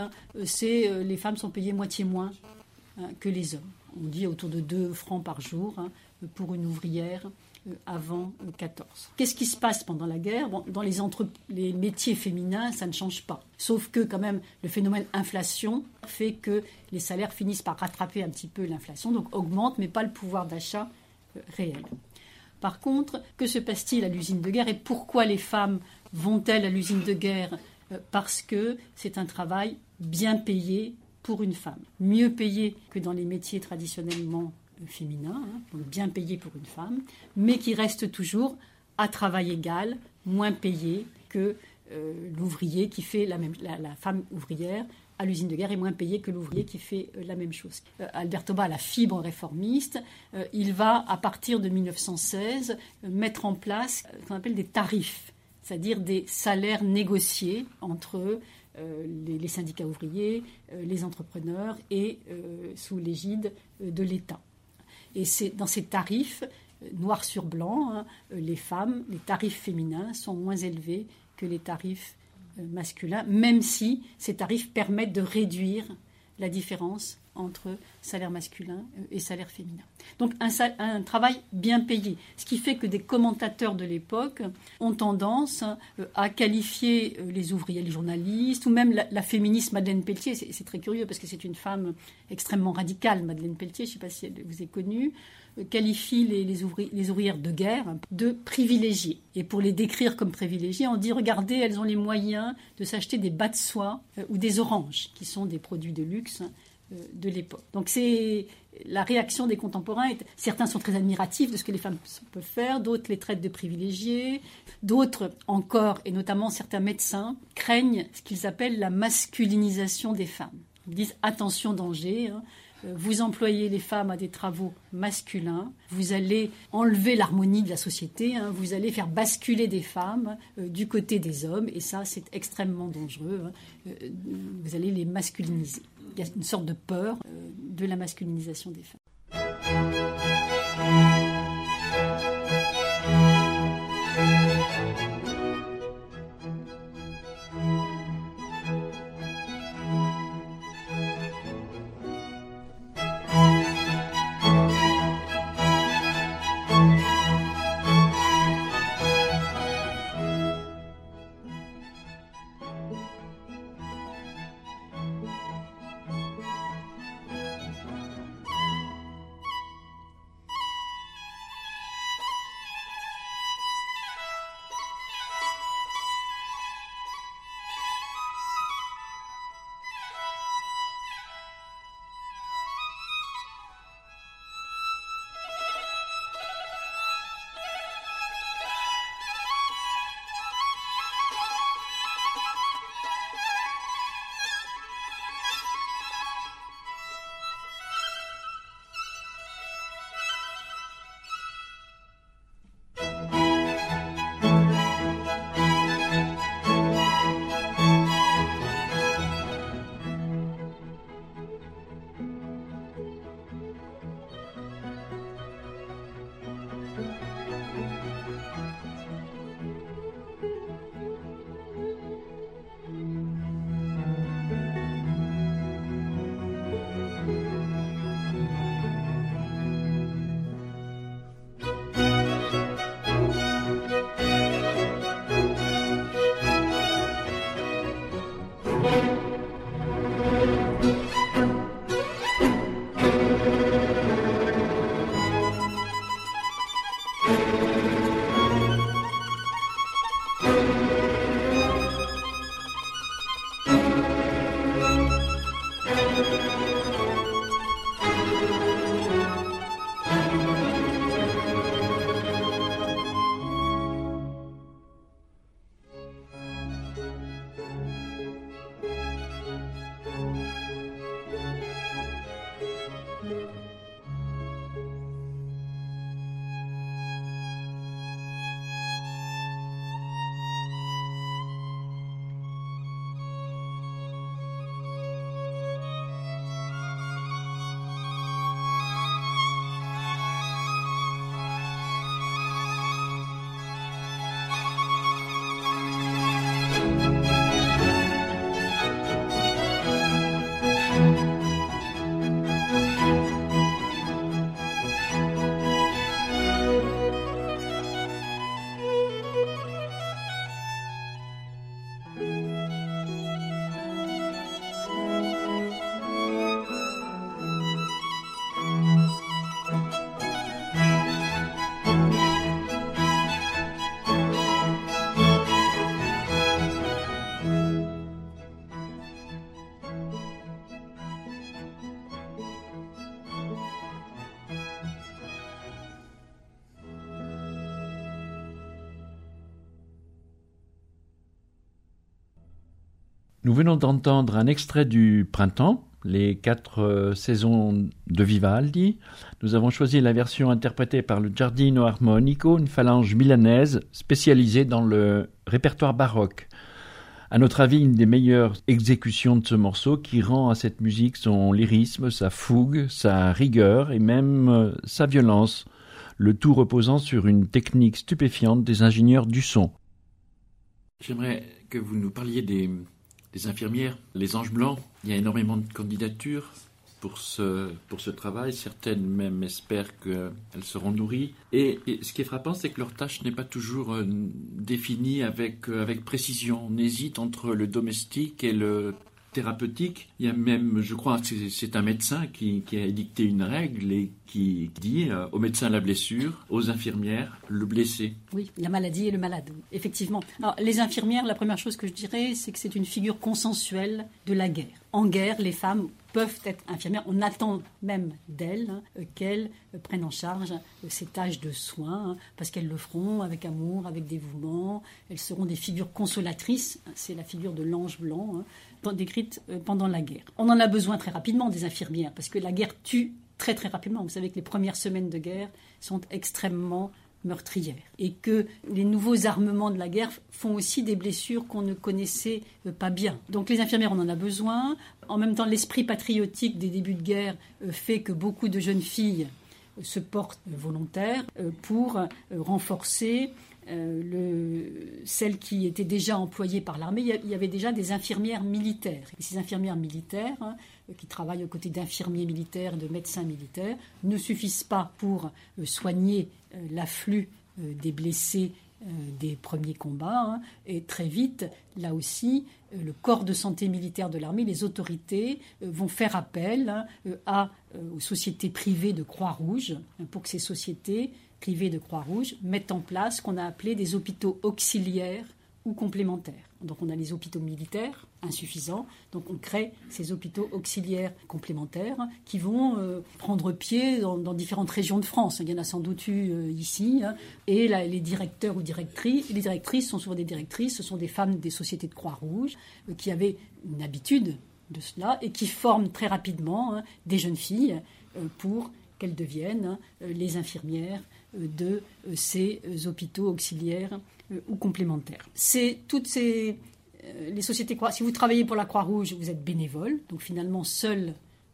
les femmes sont payées moitié moins que les hommes. On dit autour de 2 francs par jour pour une ouvrière avant 14. Qu'est-ce qui se passe pendant la guerre ? Bon, dans les métiers féminins, ça ne change pas. Sauf que quand même, le phénomène inflation fait que les salaires finissent par rattraper un petit peu l'inflation, donc augmentent, mais pas le pouvoir d'achat réel. Par contre, que se passe-t-il à l'usine de guerre et pourquoi les femmes vont-elles à l'usine de guerre ? Parce que c'est un travail bien payé pour une femme. Mieux payé que dans les métiers traditionnellement féminin, donc bien payé pour une femme, mais qui reste toujours à travail égal, moins payé que l'ouvrier qui fait la femme ouvrière à l'usine de guerre est moins payée que l'ouvrier qui fait la même chose. Albert Thomas a la fibre réformiste. Il va, à partir de 1916, mettre en place ce qu'on appelle des tarifs, c'est-à-dire des salaires négociés entre les syndicats ouvriers, les entrepreneurs et sous l'égide de l'État. Et c'est dans ces tarifs noir sur blanc, les tarifs féminins sont moins élevés que les tarifs masculins, même si ces tarifs permettent de réduire la différence entre salaire masculin et salaire féminin. Donc un travail bien payé, ce qui fait que des commentateurs de l'époque ont tendance à qualifier les ouvriers, les journalistes, ou même la féministe Madeleine Pelletier. C'est très curieux parce que c'est une femme extrêmement radicale, Madeleine Pelletier, je ne sais pas si elle vous est connue, qualifie les ouvrières de guerre de privilégiées. Et pour les décrire comme privilégiées, on dit, regardez, elles ont les moyens de s'acheter des bas de soie ou des oranges, qui sont des produits de luxe de l'époque. Donc c'est la réaction des contemporains. Certains sont très admiratifs de ce que les femmes peuvent faire, d'autres les traitent de privilégiés, d'autres encore, et notamment certains médecins, craignent ce qu'ils appellent la masculinisation des femmes. Ils disent attention, danger, vous employez les femmes à des travaux masculins, vous allez enlever l'harmonie de la société, vous allez faire basculer des femmes du côté des hommes, et ça c'est extrêmement dangereux, vous allez les masculiniser. Il y a une sorte de peur de la masculinisation des femmes. Nous venons d'entendre un extrait du Printemps, les 4 saisons de Vivaldi. Nous avons choisi la version interprétée par le Giardino Armonico, une phalange milanaise spécialisée dans le répertoire baroque. À notre avis, une des meilleures exécutions de ce morceau qui rend à cette musique son lyrisme, sa fougue, sa rigueur et même sa violence. le tout reposant sur une technique stupéfiante des ingénieurs du son. J'aimerais que vous nous parliez des infirmières, les anges blancs. Il y a énormément de candidatures pour ce travail. Certaines même espèrent qu'elles seront nourries. Et ce qui est frappant, c'est que leur tâche n'est pas toujours définie avec précision. On hésite entre le domestique et le thérapeutique. Il y a même, je crois, c'est un médecin qui a édicté une règle et qui dit aux médecins la blessure, aux infirmières le blessé. Oui, la maladie et le malade, effectivement. Alors, les infirmières, la première chose que je dirais, c'est que c'est une figure consensuelle de la guerre. En guerre, les femmes peuvent être infirmières. On attend même d'elles qu'elles prennent en charge ces tâches de soins, parce qu'elles le feront avec amour, avec dévouement. Elles seront des figures consolatrices. C'est la figure de l'ange blanc, décrite pendant la guerre. On en a besoin très rapidement des infirmières, parce que la guerre tue très très rapidement. Vous savez que les premières semaines de guerre sont extrêmement meurtrières et que les nouveaux armements de la guerre font aussi des blessures qu'on ne connaissait pas bien. Donc les infirmières, on en a besoin. En même temps, l'esprit patriotique des débuts de guerre fait que beaucoup de jeunes filles se portent volontaires pour renforcer celles qui étaient déjà employées par l'armée. Il y avait déjà des infirmières militaires. Et ces infirmières militaires, qui travaillent aux côtés d'infirmiers militaires, de médecins militaires, ne suffisent pas pour soigner l'afflux des blessés des premiers combats. Et très vite, là aussi, le corps de santé militaire de l'armée, les autorités vont faire appel aux sociétés privées de Croix-Rouge pour que ces sociétés privées de Croix-Rouge mettent en place ce qu'on a appelé des hôpitaux auxiliaires ou complémentaires. Donc on a les hôpitaux militaires insuffisants, donc on crée ces hôpitaux auxiliaires complémentaires qui vont prendre pied dans différentes régions de France. Il y en a sans doute eu ici, et les directeurs ou directrices, les directrices sont souvent des directrices, ce sont des femmes des sociétés de Croix-Rouge qui avaient une habitude de cela et qui forment très rapidement des jeunes filles pour qu'elles deviennent les infirmières de ces hôpitaux auxiliaires ou complémentaires. C'est toutes les sociétés si vous travaillez pour la Croix-Rouge, vous êtes bénévole, donc finalement seules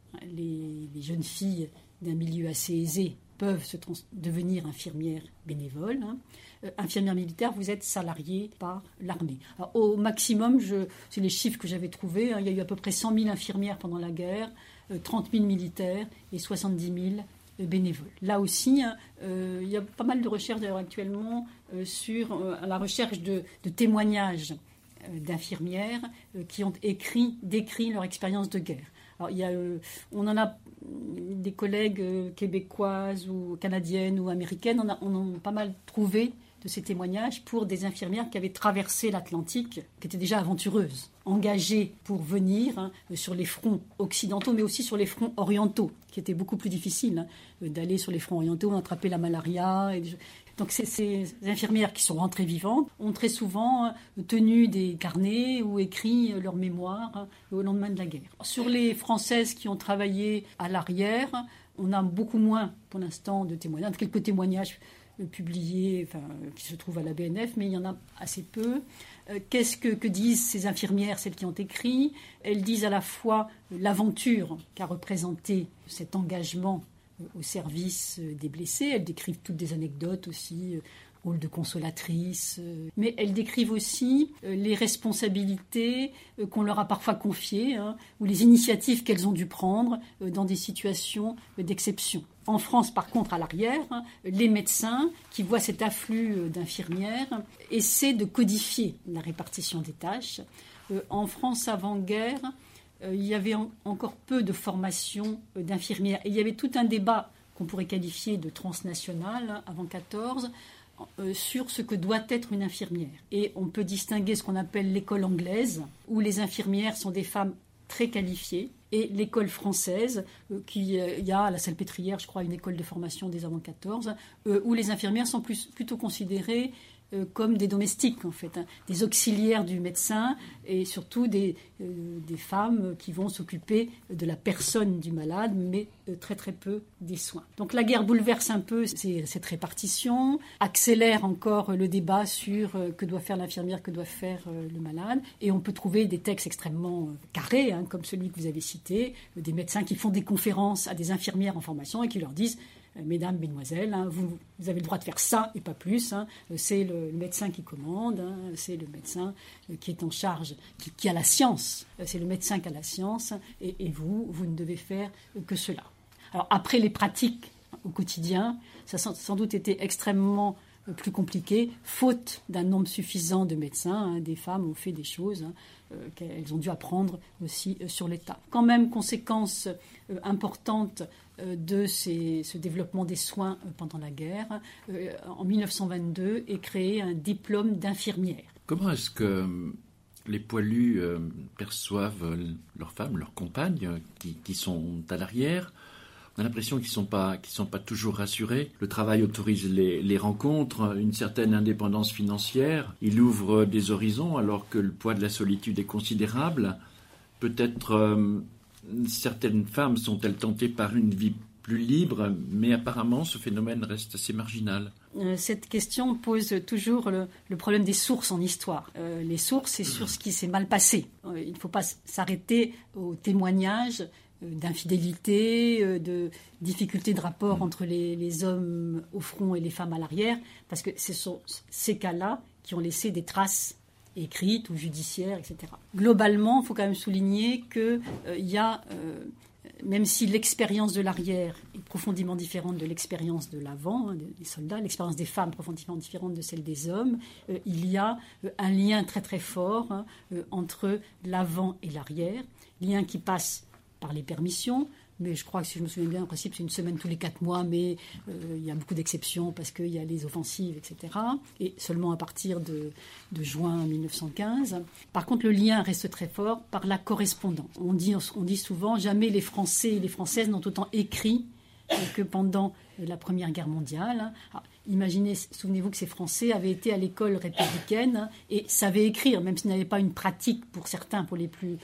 les jeunes filles d'un milieu assez aisé peuvent devenir infirmières bénévoles. Infirmière militaire, vous êtes salarié par l'armée. Alors, au maximum, c'est les chiffres que j'avais trouvés, il y a eu à peu près 100 000 infirmières pendant la guerre, 30 000 militaires et 70 000 bénévoles. Là aussi, il y a pas mal de recherches d'ailleurs actuellement sur la recherche de témoignages d'infirmières qui ont décrit leur expérience de guerre. Alors, on en a des collègues québécoises ou canadiennes ou américaines, on en a pas mal trouvé de ces témoignages pour des infirmières qui avaient traversé l'Atlantique, qui étaient déjà aventureuses, engagées pour venir sur les fronts occidentaux, mais aussi sur les fronts orientaux, qui étaient beaucoup plus difficiles d'aller sur les fronts orientaux, attraper la malaria. Donc ces infirmières qui sont rentrées vivantes ont très souvent tenu des carnets ou écrit leurs mémoires au lendemain de la guerre. Sur les Françaises qui ont travaillé à l'arrière, on a beaucoup moins pour l'instant de témoignages, quelques témoignages publiés, qui se trouvent à la BNF, mais il y en a assez peu. Qu'est-ce que disent ces infirmières, celles qui ont écrit ? Elles disent à la fois l'aventure qu'a représenté cet engagement au service des blessés. Elles décrivent toutes des anecdotes aussi, rôle de consolatrice, mais elles décrivent aussi les responsabilités qu'on leur a parfois confiées, ou les initiatives qu'elles ont dû prendre dans des situations d'exception. En France, par contre, à l'arrière, les médecins qui voient cet afflux d'infirmières essaient de codifier la répartition des tâches. En France, avant-guerre, il y avait encore peu de formation d'infirmières. Et il y avait tout un débat qu'on pourrait qualifier de transnational, avant 14, sur ce que doit être une infirmière. Et on peut distinguer ce qu'on appelle l'école anglaise, où les infirmières sont des femmes très qualifiées, et l'école française, il y a à la Salpêtrière, je crois, une école de formation des avant 14, où les infirmières sont plutôt considérées comme des domestiques, en fait, des auxiliaires du médecin, et surtout des femmes qui vont s'occuper de la personne du malade, mais très très peu des soins. Donc la guerre bouleverse un peu cette répartition, accélère encore le débat sur que doit faire l'infirmière, que doit faire le malade, et on peut trouver des textes extrêmement carrés, comme celui que vous avez cité, des médecins qui font des conférences à des infirmières en formation et qui leur disent mesdames, mesdemoiselles, vous avez le droit de faire ça et pas plus. C'est le médecin qui commande, c'est le médecin qui est en charge, qui a la science. C'est le médecin qui a la science et vous ne devez faire que cela. Alors après, les pratiques au quotidien, ça a sans doute été extrêmement plus compliqué, faute d'un nombre suffisant de médecins. Des femmes ont fait des choses qu'elles ont dû apprendre aussi sur l'État. Quand même, conséquence importante de ce développement des soins pendant la guerre, en 1922 est créé un diplôme d'infirmière. Comment est-ce que les poilus perçoivent leurs femmes, leurs compagnes qui sont à l'arrière ? On a l'impression qu'ils sont pas toujours rassurés. Le travail autorise les rencontres, une certaine indépendance financière. Il ouvre des horizons alors que le poids de la solitude est considérable. Peut-être certaines femmes sont-elles tentées par une vie plus libre, mais apparemment ce phénomène reste assez marginal. Cette question pose toujours le problème des sources en histoire. Les sources, c'est sur ce qui s'est mal passé. Il ne faut pas s'arrêter aux témoignages d'infidélité, de difficultés de rapport entre les hommes au front et les femmes à l'arrière, parce que ce sont ces cas-là qui ont laissé des traces écrites ou judiciaires, etc. Globalement, il faut quand même souligner qu'il y a, même si l'expérience de l'arrière est profondément différente de l'expérience de l'avant, des soldats, l'expérience des femmes profondément différente de celle des hommes, il y a un lien très très fort entre l'avant et l'arrière, lien qui passe par les permissions, mais je crois que si je me souviens bien, en principe, c'est une semaine tous les 4 mois, mais il y a beaucoup d'exceptions parce qu'il y a les offensives, etc. Et seulement à partir de juin 1915. Par contre, le lien reste très fort par la correspondance. On dit souvent, jamais les Français et les Françaises n'ont autant écrit que pendant la Première Guerre mondiale. Alors, imaginez, souvenez-vous que ces Français avaient été à l'école républicaine et savaient écrire, même s'ils n'avaient pas une pratique pour certains, pour les plus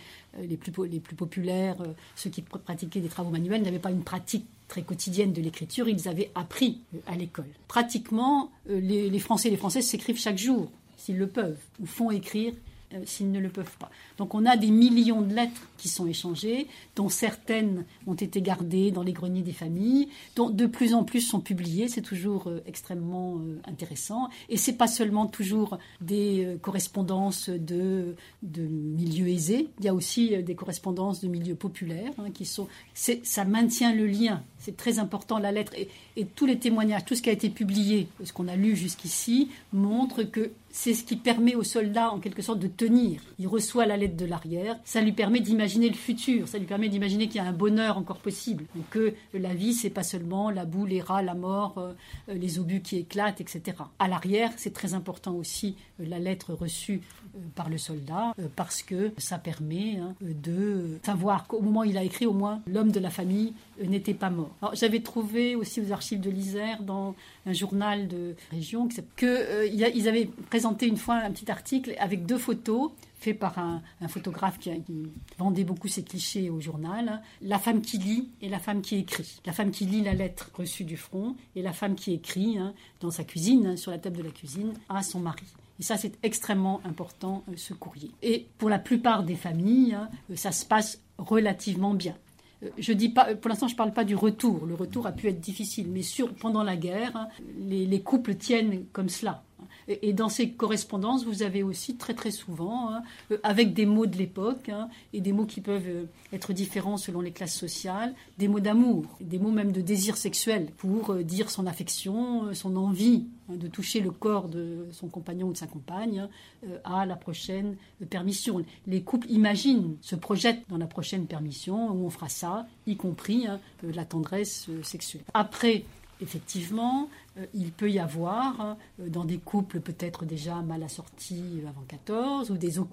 populaires, ceux qui pratiquaient des travaux manuels, n'avaient pas une pratique très quotidienne de l'écriture, ils avaient appris à l'école. Pratiquement, les Français et les Françaises s'écrivent chaque jour, s'ils le peuvent, ou font écrire s'ils ne le peuvent pas. Donc on a des millions de lettres qui sont échangées, dont certaines ont été gardées dans les greniers des familles, dont de plus en plus sont publiées. C'est toujours extrêmement intéressant. Et c'est pas seulement toujours des correspondances de milieux aisés. Il y a aussi des correspondances de milieux populaires qui sont. Ça maintient le lien. C'est très important, la lettre. Et tous les témoignages, tout ce qui a été publié, ce qu'on a lu jusqu'ici, montre que c'est ce qui permet au soldat, en quelque sorte, de tenir. Il reçoit la lettre de l'arrière. Ça lui permet d'imaginer le futur. Ça lui permet d'imaginer qu'il y a un bonheur encore possible. Donc, que la vie, c'est pas seulement la boue, les rats, la mort, les obus qui éclatent, etc. À l'arrière, c'est très important aussi la lettre reçue par le soldat, parce que ça permet de savoir qu'au moment où il a écrit, au moins, l'homme de la famille n'était pas mort. Alors, j'avais trouvé aussi aux archives de l'Isère, dans un journal de région, qu'ils avaient présenté une fois un petit article avec 2 photos fait par un photographe qui vendait beaucoup ses clichés au journal, la femme qui lit et la femme qui écrit. La femme qui lit la lettre reçue du front et la femme qui écrit dans sa cuisine, sur la table de la cuisine, à son mari. Et ça, c'est extrêmement important, ce courrier. Et pour la plupart des familles, ça se passe relativement bien. Je dis pas, pour l'instant, je ne parle pas du retour. Le retour a pu être difficile, mais pendant la guerre, les couples tiennent comme cela. Et dans ces correspondances, vous avez aussi très très souvent, avec des mots de l'époque, et des mots qui peuvent être différents selon les classes sociales, des mots d'amour, des mots même de désir sexuel, pour dire son affection, son envie de toucher le corps de son compagnon ou de sa compagne à la prochaine permission. Les couples imaginent, se projettent dans la prochaine permission où on fera ça, y compris la tendresse sexuelle. Après, effectivement, il peut y avoir, dans des couples peut-être déjà mal assortis avant 14, ou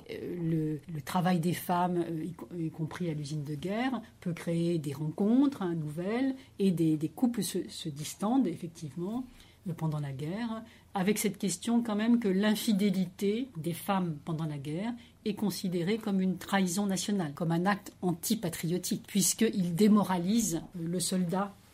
le travail des femmes, y compris à l'usine de guerre, peut créer des rencontres nouvelles, et des couples se distendent, effectivement, pendant la guerre, avec cette question quand même que l'infidélité des femmes pendant la guerre est considérée comme une trahison nationale, comme un acte antipatriotique, puisqu'il démoralise le soldat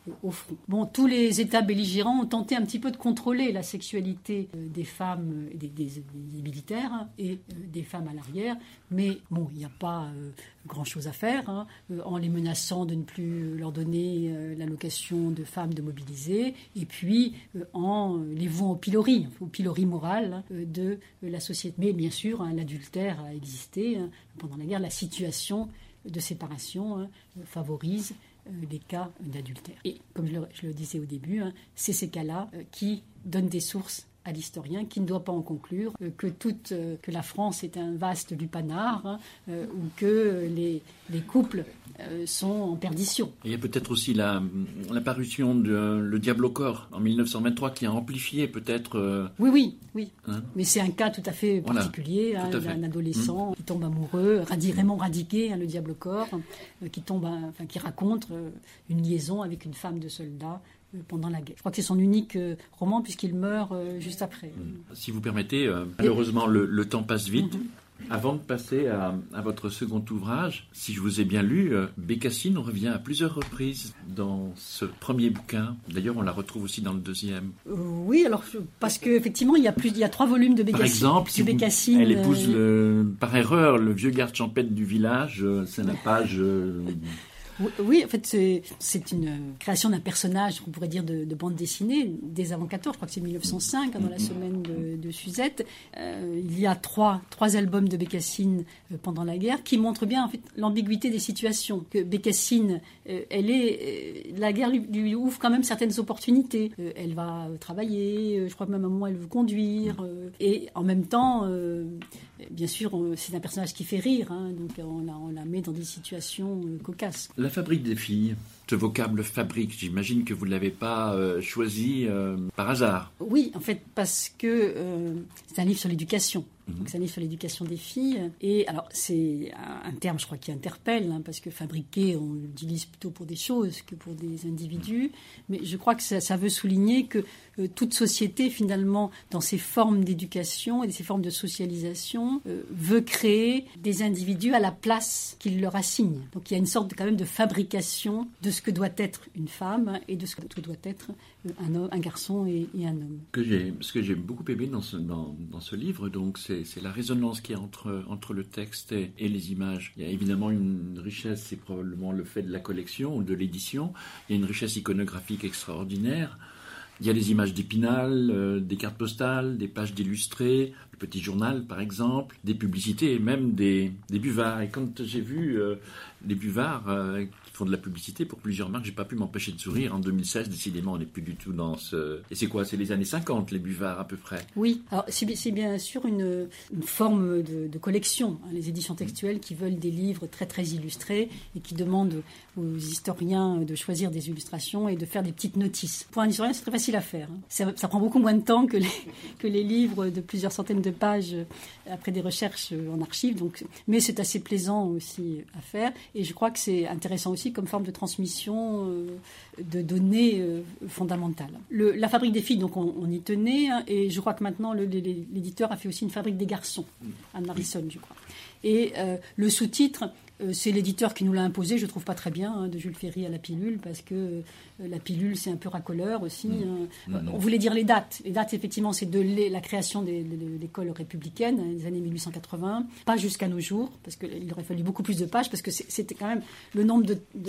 au front. Bon, tous les États belligérants ont tenté un petit peu de contrôler la sexualité des femmes, des militaires et des femmes à l'arrière, mais bon, il n'y a pas grand-chose à faire en les menaçant de ne plus leur donner l'allocation de femmes de mobiliser, et puis en les vouant au pilori moral de la société. Mais bien sûr, l'adultère a existé pendant la guerre. La situation de séparation favorise les cas d'adultère. Et comme je le disais au début, c'est ces cas-là qui donnent des sources à l'historien, qui ne doit pas en conclure que la France est un vaste lupanar ou que les couples sont en perdition. Et il y a peut-être aussi l'apparition de Le Diable au corps en 1923 qui a amplifié peut-être... Oui. Mais c'est un cas tout à fait particulier, d'un adolescent qui tombe amoureux, vraiment radiqué, le Diable au corps, qui raconte une liaison avec une femme de soldat pendant la guerre. Je crois que c'est son unique roman puisqu'il meurt juste après. Si vous permettez, malheureusement le temps passe vite. Avant de passer à votre second ouvrage, si je vous ai bien lu, Bécassine revient à plusieurs reprises dans ce premier bouquin. D'ailleurs, on la retrouve aussi dans le deuxième. Oui, alors parce qu'effectivement, il y a 3 volumes de Bécassine. Par exemple, si elle épouse par erreur le vieux garde champêtre du village, c'est la page... Oui, en fait, c'est une création d'un personnage, on pourrait dire, de bande dessinée, dès avant 14, je crois que c'est 1905, dans la semaine de Suzette. Il y a trois albums de Bécassine pendant la guerre qui montrent bien en fait, l'ambiguïté des situations. Que Bécassine, la guerre lui ouvre quand même certaines opportunités. Elle va travailler, je crois que même à un moment elle veut conduire. Et en même temps, bien sûr, c'est un personnage qui fait rire, donc on la met dans des situations cocasses. La fabrique des filles, ce vocable fabrique, j'imagine que vous ne l'avez pas choisi par hasard. Oui, en fait, parce que c'est un livre sur l'éducation. Donc, c'est un livre sur l'éducation des filles. Et alors, c'est un terme, je crois, qui interpelle, parce que fabriquer, on l'utilise plutôt pour des choses que pour des individus. Mais je crois que ça veut souligner que toute société, finalement, dans ses formes d'éducation et ses formes de socialisation, veut créer des individus à la place qu'il leur assigne. Donc, il y a une sorte quand même de fabrication de ce que doit être une femme et de ce que doit être un garçon et un homme. Ce que j'ai beaucoup aimé dans ce livre, donc, c'est la résonance qu'il y a entre le texte et les images. Il y a évidemment une richesse, c'est probablement le fait de la collection ou de l'édition. Il y a une richesse iconographique extraordinaire. Il y a des images d'Épinal, des cartes postales, des pages d'illustrés, le petit journal par exemple, des publicités et même des buvards. Et quand j'ai vu les buvards qui font de la publicité pour plusieurs marques, j'ai pas pu m'empêcher de sourire. En 2016, décidément, on n'est plus du tout dans ce... Et c'est quoi ? C'est les années 50, les buvards à peu près. Oui, alors c'est bien sûr une forme de collection. Les éditions textuelles qui veulent des livres très très illustrés et qui demandent aux historiens de choisir des illustrations et de faire des petites notices. Pour un historien, c'est très facile à faire. Ça prend beaucoup moins de temps que les livres de plusieurs centaines de pages après des recherches en archives. Donc, mais c'est assez plaisant aussi à faire. Et je crois que c'est intéressant aussi comme forme de transmission de données fondamentales. La fabrique des filles, donc on y tenait. Et je crois que maintenant, l'éditeur a fait aussi une fabrique des garçons, Anne Harrison, je crois. Et le sous-titre... c'est l'éditeur qui nous l'a imposé, je ne trouve pas très bien, de Jules Ferry à la pilule, parce que la pilule, c'est un peu racoleur aussi. On voulait dire les dates. Les dates, effectivement, c'est de la création de l'école républicaine, des années 1880, pas jusqu'à nos jours, parce qu'il aurait fallu beaucoup plus de pages, parce que c'était quand même... Le nombre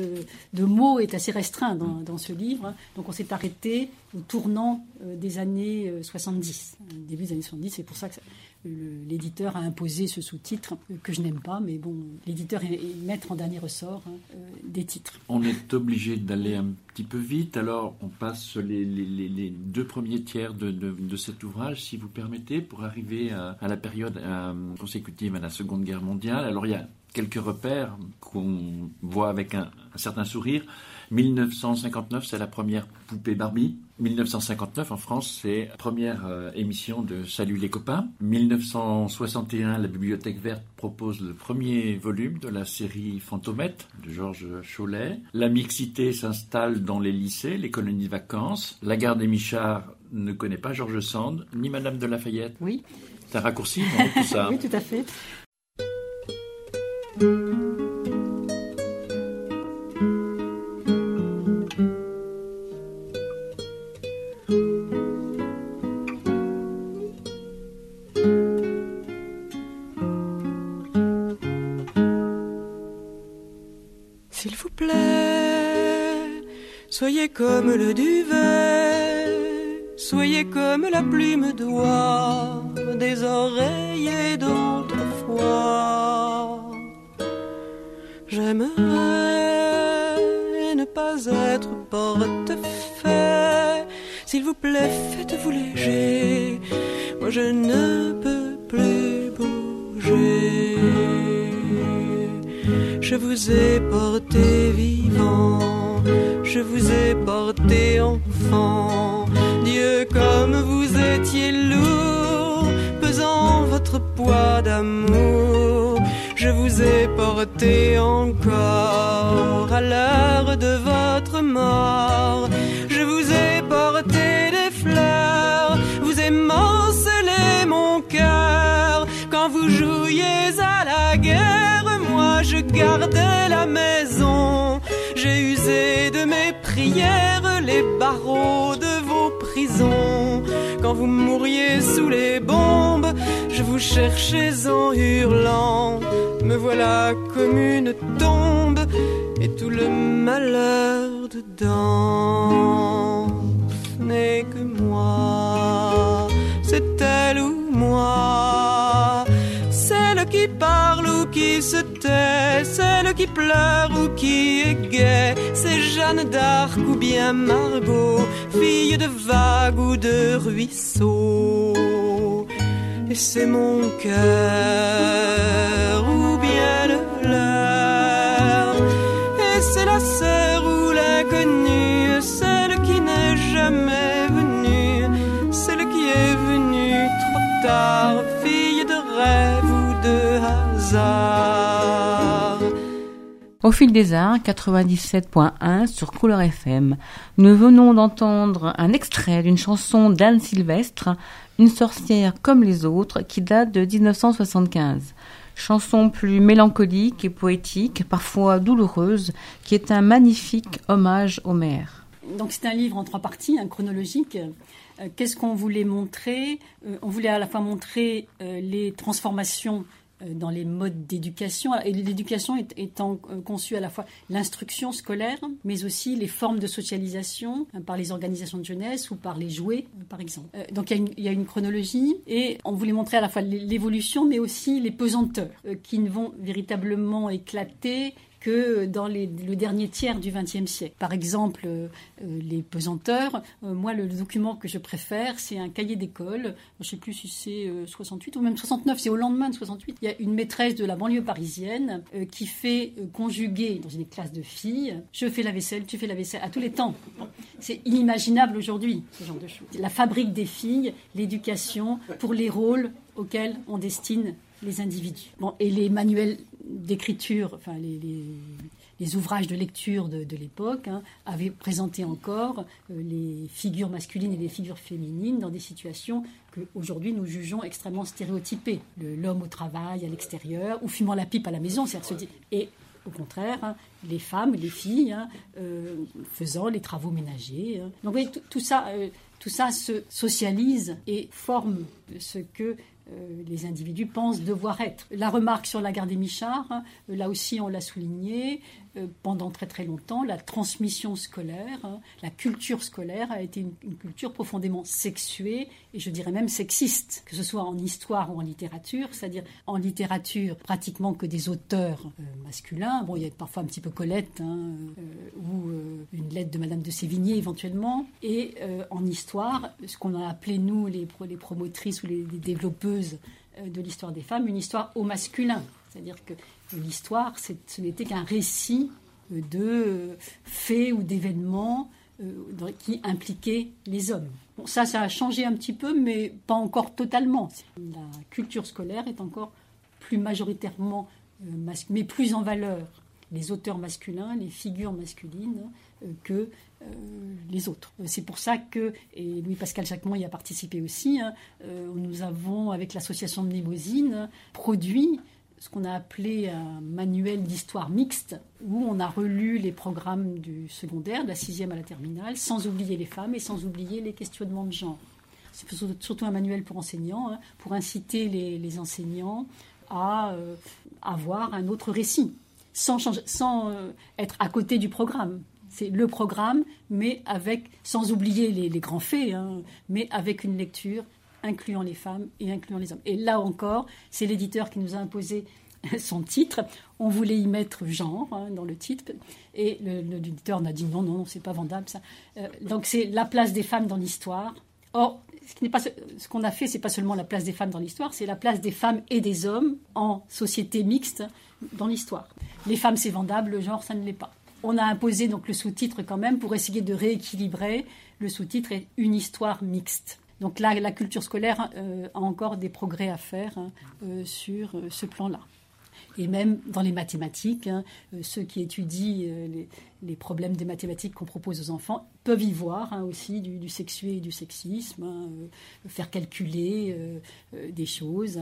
de mots est assez restreint dans ce livre. Donc on s'est arrêté au tournant des années 70, début des années 70, c'est pour ça que... L'éditeur a imposé ce sous-titre que je n'aime pas, mais bon, l'éditeur est mettre en dernier ressort des titres. On est obligé d'aller un petit peu vite, alors on passe les 2 premiers tiers de cet ouvrage, si vous permettez, pour arriver à la période consécutive à la Seconde Guerre mondiale. Alors il y a quelques repères qu'on voit avec un certain sourire. 1959, c'est la première poupée Barbie. 1959, en France, c'est la première émission de Salut les copains. 1961, la Bibliothèque verte propose le premier volume de la série Fantomette de Georges Chollet. La mixité s'installe dans les lycées, les colonies de vacances. La gare des Michards ne connaît pas George Sand, ni Madame de Lafayette. Oui. C'est un raccourci, non, tout ça? Oui, tout à fait. S'il vous plaît, soyez comme le duvet, soyez comme la plume d'oie des oreillers d'autrefois. J'aimerais ne pas être portefaix. S'il vous plaît, faites-vous léger, moi je ne peux plus bouger. Je vous ai porté vivant, je vous ai porté enfant. Dieu, comme vous étiez lourd, pesant votre poids d'amour. Je vous ai porté encore à l'heure de votre mort. Je vous ai porté des fleurs, vous émancelez mon cœur. Quand vous jouiez à la guerre, moi je gardais la maison. J'ai usé de mes prières les barreaux de vos prisons. Quand vous mouriez sous les bombes, je vous cherchais en hurlant. Me voilà comme une tombe et tout le malheur dedans. Ce n'est que moi, c'est elle ou moi, celle qui parle ou qui se tait, celle qui pleure ou qui est gaie. C'est Jeanne d'Arc ou bien Margot, fille de vagues ou de ruisseaux. Et c'est mon cœur ou bien le leur, et c'est la sœur ou l'inconnue, celle qui n'est jamais venue, celle qui est venue trop tard, fille de rêve ou de hasard. Au fil des arts, 97.1 sur Couleur FM. Nous venons d'entendre un extrait d'une chanson d'Anne Sylvestre, Une sorcière comme les autres, qui date de 1975. Chanson plus mélancolique et poétique, parfois douloureuse, qui est un magnifique hommage aux mères. Donc c'est un livre en 3 parties, chronologique. Qu'est-ce qu'on voulait montrer ? On voulait à la fois montrer les transformations dans les modes d'éducation, et l'éducation étant conçue à la fois l'instruction scolaire, mais aussi les formes de socialisation par les organisations de jeunesse ou par les jouets, par exemple. Donc il y a une chronologie, et on voulait montrer à la fois l'évolution, mais aussi les pesanteurs qui ne vont véritablement éclater que dans le dernier tiers du XXe siècle. Par exemple, les pesanteurs, moi, le document que je préfère, c'est un cahier d'école, je ne sais plus si c'est 68 ou même 69, c'est au lendemain de 68. Il y a une maîtresse de la banlieue parisienne qui fait conjuguer dans une classe de filles, je fais la vaisselle, tu fais la vaisselle, à tous les temps. Bon, c'est inimaginable aujourd'hui, ce genre de choses. La fabrique des filles, l'éducation pour les rôles auxquels on destine les individus. Bon, et les manuels d'écriture, enfin les ouvrages de lecture de l'époque avaient présenté encore les figures masculines et les figures féminines dans des situations qu'aujourd'hui nous jugeons extrêmement stéréotypées. L'homme au travail, à l'extérieur, ou fumant la pipe à la maison, et au contraire, les femmes, les filles, faisant les travaux ménagers. Donc oui, tout ça se socialise et forme ce que les individus pensent devoir être. La remarque sur la gare des Michards, là aussi on l'a souligné, pendant très très longtemps, la transmission scolaire, la culture scolaire a été une culture profondément sexuée et je dirais même sexiste, que ce soit en histoire ou en littérature, c'est-à-dire en littérature pratiquement que des auteurs masculins, bon il y a parfois un petit peu Colette ou une lettre de Madame de Sévigné éventuellement, et en histoire, ce qu'on a appelé nous les promotrices ou les développeuses de l'histoire des femmes, une histoire au masculin. C'est-à-dire que l'histoire, ce n'était qu'un récit de faits ou d'événements qui impliquaient les hommes. Bon, ça a changé un petit peu, mais pas encore totalement. La culture scolaire est encore plus majoritairement mais plus en valeur les auteurs masculins, les figures masculines que les autres. C'est pour ça que, et Louis-Pascal Jacquemont y a participé aussi, nous avons, avec l'association Mnémosyne, produit ce qu'on a appelé un manuel d'histoire mixte, où on a relu les programmes du secondaire, de la 6e à la terminale, sans oublier les femmes et sans oublier les questionnements de genre. C'est surtout un manuel pour enseignants, pour inciter les enseignants à avoir un autre récit. sans être à côté du programme. C'est le programme, mais sans oublier les grands faits, mais avec une lecture incluant les femmes et incluant les hommes. Et là encore, c'est l'éditeur qui nous a imposé son titre. On voulait y mettre genre dans le titre, et l'éditeur n'a dit non, c'est pas vendable ça. Donc c'est la place des femmes dans l'histoire. Or, ce qu'on a fait, c'est pas seulement la place des femmes dans l'histoire, c'est la place des femmes et des hommes en société mixte dans l'histoire. Les femmes, c'est vendable, le genre, ça ne l'est pas. On a imposé donc le sous-titre quand même pour essayer de rééquilibrer. Le sous-titre est une histoire mixte. Donc là, la culture scolaire a encore des progrès à faire sur ce plan-là. Et même dans les mathématiques, ceux qui étudient les problèmes des mathématiques qu'on propose aux enfants peuvent y voir aussi du sexué et du sexisme, faire calculer des choses.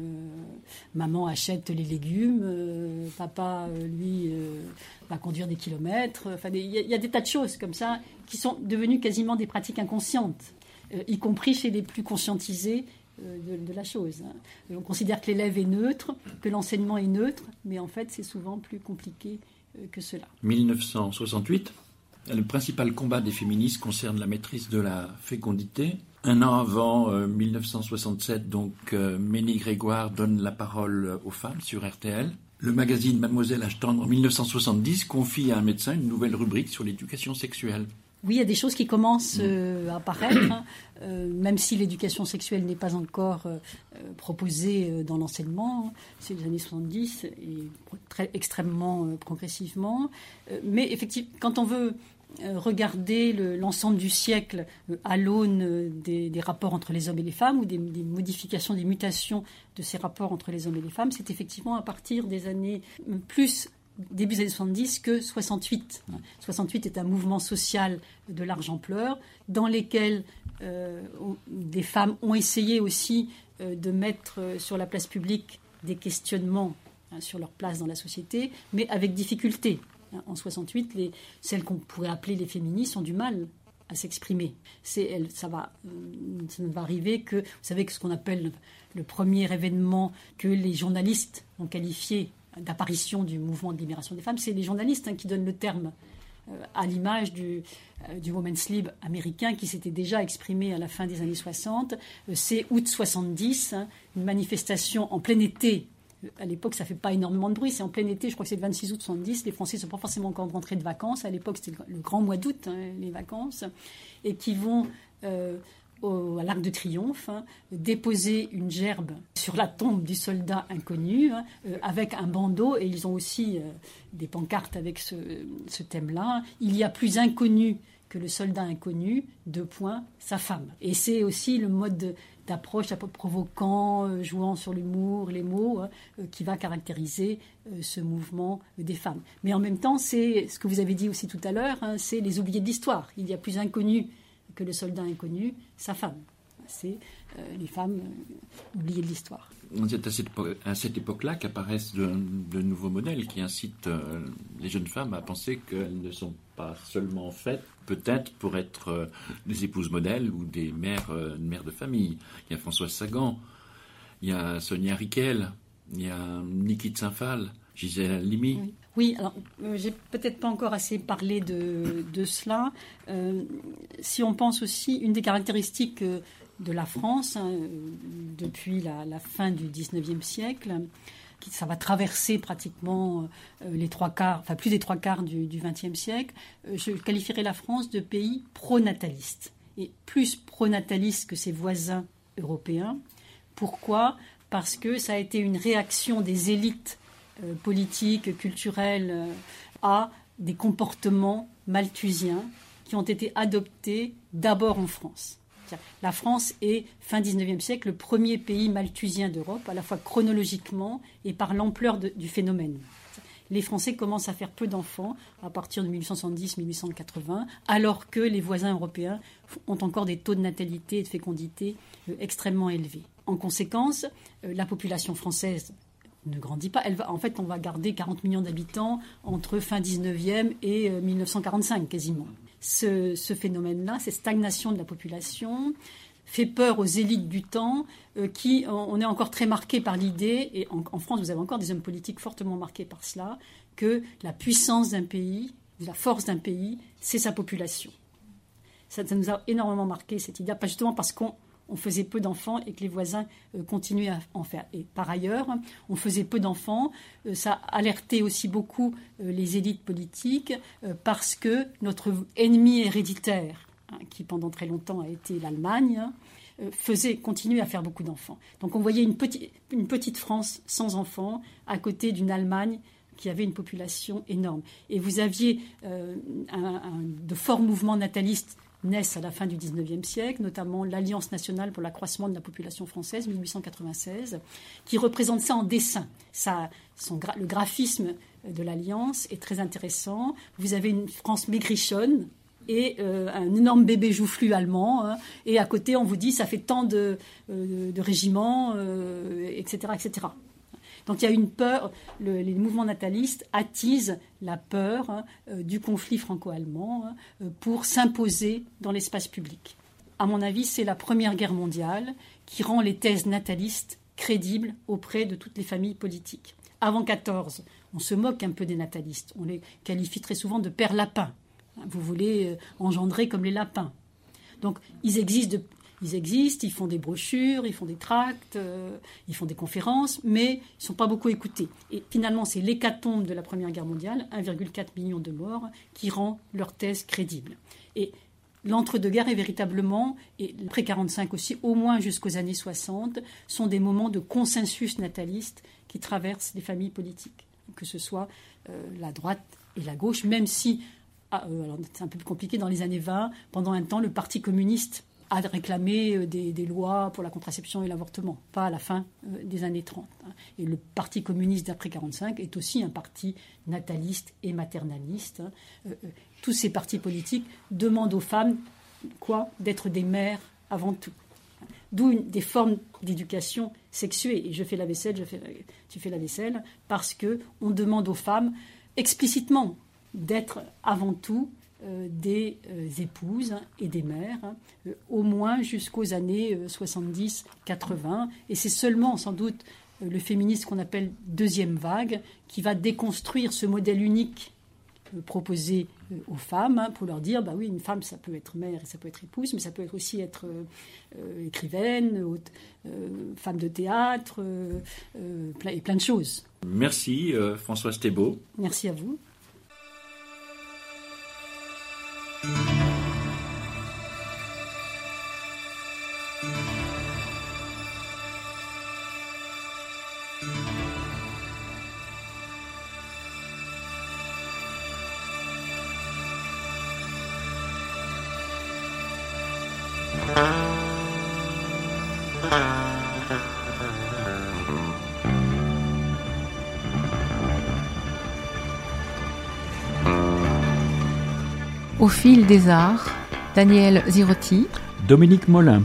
Maman achète les légumes, papa, lui, va conduire des kilomètres. Enfin, il y a des tas de choses comme ça qui sont devenues quasiment des pratiques inconscientes, y compris chez les plus conscientisés de la chose. On considère que l'élève est neutre, que l'enseignement est neutre, mais en fait, c'est souvent plus compliqué que cela. 1968, le principal combat des féministes concerne la maîtrise de la fécondité. Un an avant 1967, donc, Ménie Grégoire donne la parole aux femmes sur RTL. Le magazine Mademoiselle Âge tendre, en 1970, confie à un médecin une nouvelle rubrique sur l'éducation sexuelle. Oui, il y a des choses qui commencent à apparaître, même si l'éducation sexuelle n'est pas encore proposée dans l'enseignement. C'est les années 70 et extrêmement progressivement. Mais effectivement, quand on veut regarder l'ensemble du siècle à l'aune des rapports entre les hommes et les femmes ou des modifications, des mutations de ces rapports entre les hommes et les femmes, c'est effectivement à partir des années plus début des années 70 que 68. 68 est un mouvement social de large ampleur dans lesquels des femmes ont essayé aussi de mettre sur la place publique des questionnements sur leur place dans la société, mais avec difficulté. En 68, celles qu'on pourrait appeler les féministes ont du mal à s'exprimer. Ça ne va arriver que, vous savez, que ce qu'on appelle le premier événement que les journalistes ont qualifié d'apparition du mouvement de libération des femmes, c'est les journalistes qui donnent le terme à l'image du Women's Lib américain qui s'était déjà exprimé à la fin des années 60. C'est août 70, une manifestation en plein été. À l'époque, ça ne fait pas énormément de bruit, c'est en plein été, je crois que c'est le 26 août 70. Les Français ne sont pas forcément encore rentrés de vacances. À l'époque, c'était le grand mois d'août, les vacances, et qui vont à l'Arc de Triomphe, déposer une gerbe sur la tombe du soldat inconnu avec un bandeau, et ils ont aussi des pancartes avec ce thème-là. Il y a plus inconnu que le soldat inconnu, sa femme. Et c'est aussi le mode d'approche un peu provoquant, jouant sur l'humour, les mots, qui va caractériser ce mouvement des femmes. Mais en même temps, c'est ce que vous avez dit aussi tout à l'heure, c'est les oubliés de l'histoire. Il y a plus inconnu que le soldat inconnu, sa femme. C'est les femmes oubliées de l'histoire. C'est à cette époque-là qu'apparaissent de nouveaux modèles qui incitent les jeunes femmes à penser qu'elles ne sont pas seulement faites, peut-être, pour être des épouses modèles ou des mères de famille. Il y a Françoise Sagan, il y a Sonia Rykiel, il y a Niki de Saint-Phal, Gisèle Halimi. Oui, alors j'ai peut-être pas encore assez parlé de cela. Si on pense aussi, une des caractéristiques de la France depuis la fin du 19e siècle, ça va traverser pratiquement les trois quarts, enfin plus des trois quarts du 20e siècle, je qualifierais la France de pays pro-nataliste, et plus pro-nataliste que ses voisins européens. Pourquoi ? Parce que ça a été une réaction des élites politiques, culturelles, à des comportements malthusiens qui ont été adoptés d'abord en France. La France est, fin 19e siècle, le premier pays malthusien d'Europe, à la fois chronologiquement et par l'ampleur du phénomène. Les Français commencent à faire peu d'enfants à partir de 1870-1880, alors que les voisins européens ont encore des taux de natalité et de fécondité extrêmement élevés. En conséquence, la population française ne grandit pas. On va garder 40 millions d'habitants entre fin 19e et 1945 quasiment. Ce phénomène-là, cette stagnation de la population, fait peur aux élites du temps, on est encore très marqué par l'idée, et en France vous avez encore des hommes politiques fortement marqués par cela, que la puissance d'un pays, la force d'un pays, c'est sa population. Ça nous a énormément marqué cette idée, pas justement parce qu'on faisait peu d'enfants et que les voisins continuaient à en faire. Et par ailleurs, on faisait peu d'enfants, ça alertait aussi beaucoup les élites politiques parce que notre ennemi héréditaire, qui pendant très longtemps a été l'Allemagne, continuait à faire beaucoup d'enfants. Donc on voyait une petite France sans enfants à côté d'une Allemagne qui avait une population énorme. Et vous aviez de forts mouvements natalistes naissent à la fin du XIXe siècle, notamment l'Alliance nationale pour l'accroissement de la population française, 1896, qui représente ça en dessin. Le graphisme de l'Alliance est très intéressant. Vous avez une France maigrichonne et un énorme bébé joufflu allemand. Et à côté, on vous dit ça fait tant de régiments, etc., etc. Donc il y a une peur, les mouvements natalistes attisent la peur du conflit franco-allemand pour s'imposer dans l'espace public. À mon avis, c'est la Première Guerre mondiale qui rend les thèses natalistes crédibles auprès de toutes les familles politiques. Avant 14, on se moque un peu des natalistes. On les qualifie très souvent de pères lapins. Vous voulez engendrer comme les lapins. Donc ils existent, ils font des brochures, ils font des tracts, ils font des conférences, mais ils ne sont pas beaucoup écoutés. Et finalement, c'est l'hécatombe de la Première Guerre mondiale, 1,4 million de morts, qui rend leur thèse crédible. Et l'entre-deux-guerres est véritablement, et après 1945 aussi, au moins jusqu'aux années 60, sont des moments de consensus nataliste qui traversent les familles politiques, que ce soit la droite et la gauche, même si, alors c'est un peu plus compliqué, dans les années 20, pendant un temps, le Parti communiste a réclamé des lois pour la contraception et l'avortement, pas à la fin des années 30. Et le Parti communiste d'après 1945 est aussi un parti nataliste et maternaliste. Tous ces partis politiques demandent aux femmes d'être des mères avant tout. D'où des formes d'éducation sexuée. Et je fais la vaisselle, tu fais la vaisselle, parce qu'on demande aux femmes explicitement d'être avant tout des épouses et des mères, au moins jusqu'aux années 70-80. Et c'est seulement, sans doute, le féminisme qu'on appelle deuxième vague qui va déconstruire ce modèle unique proposé aux femmes pour leur dire, oui, une femme, ça peut être mère et ça peut être épouse, mais ça peut aussi être écrivaine, femme de théâtre, et plein de choses. Merci Françoise Thébault. Merci à vous. Au fil des arts, Daniel Zirotti, Dominique Molin.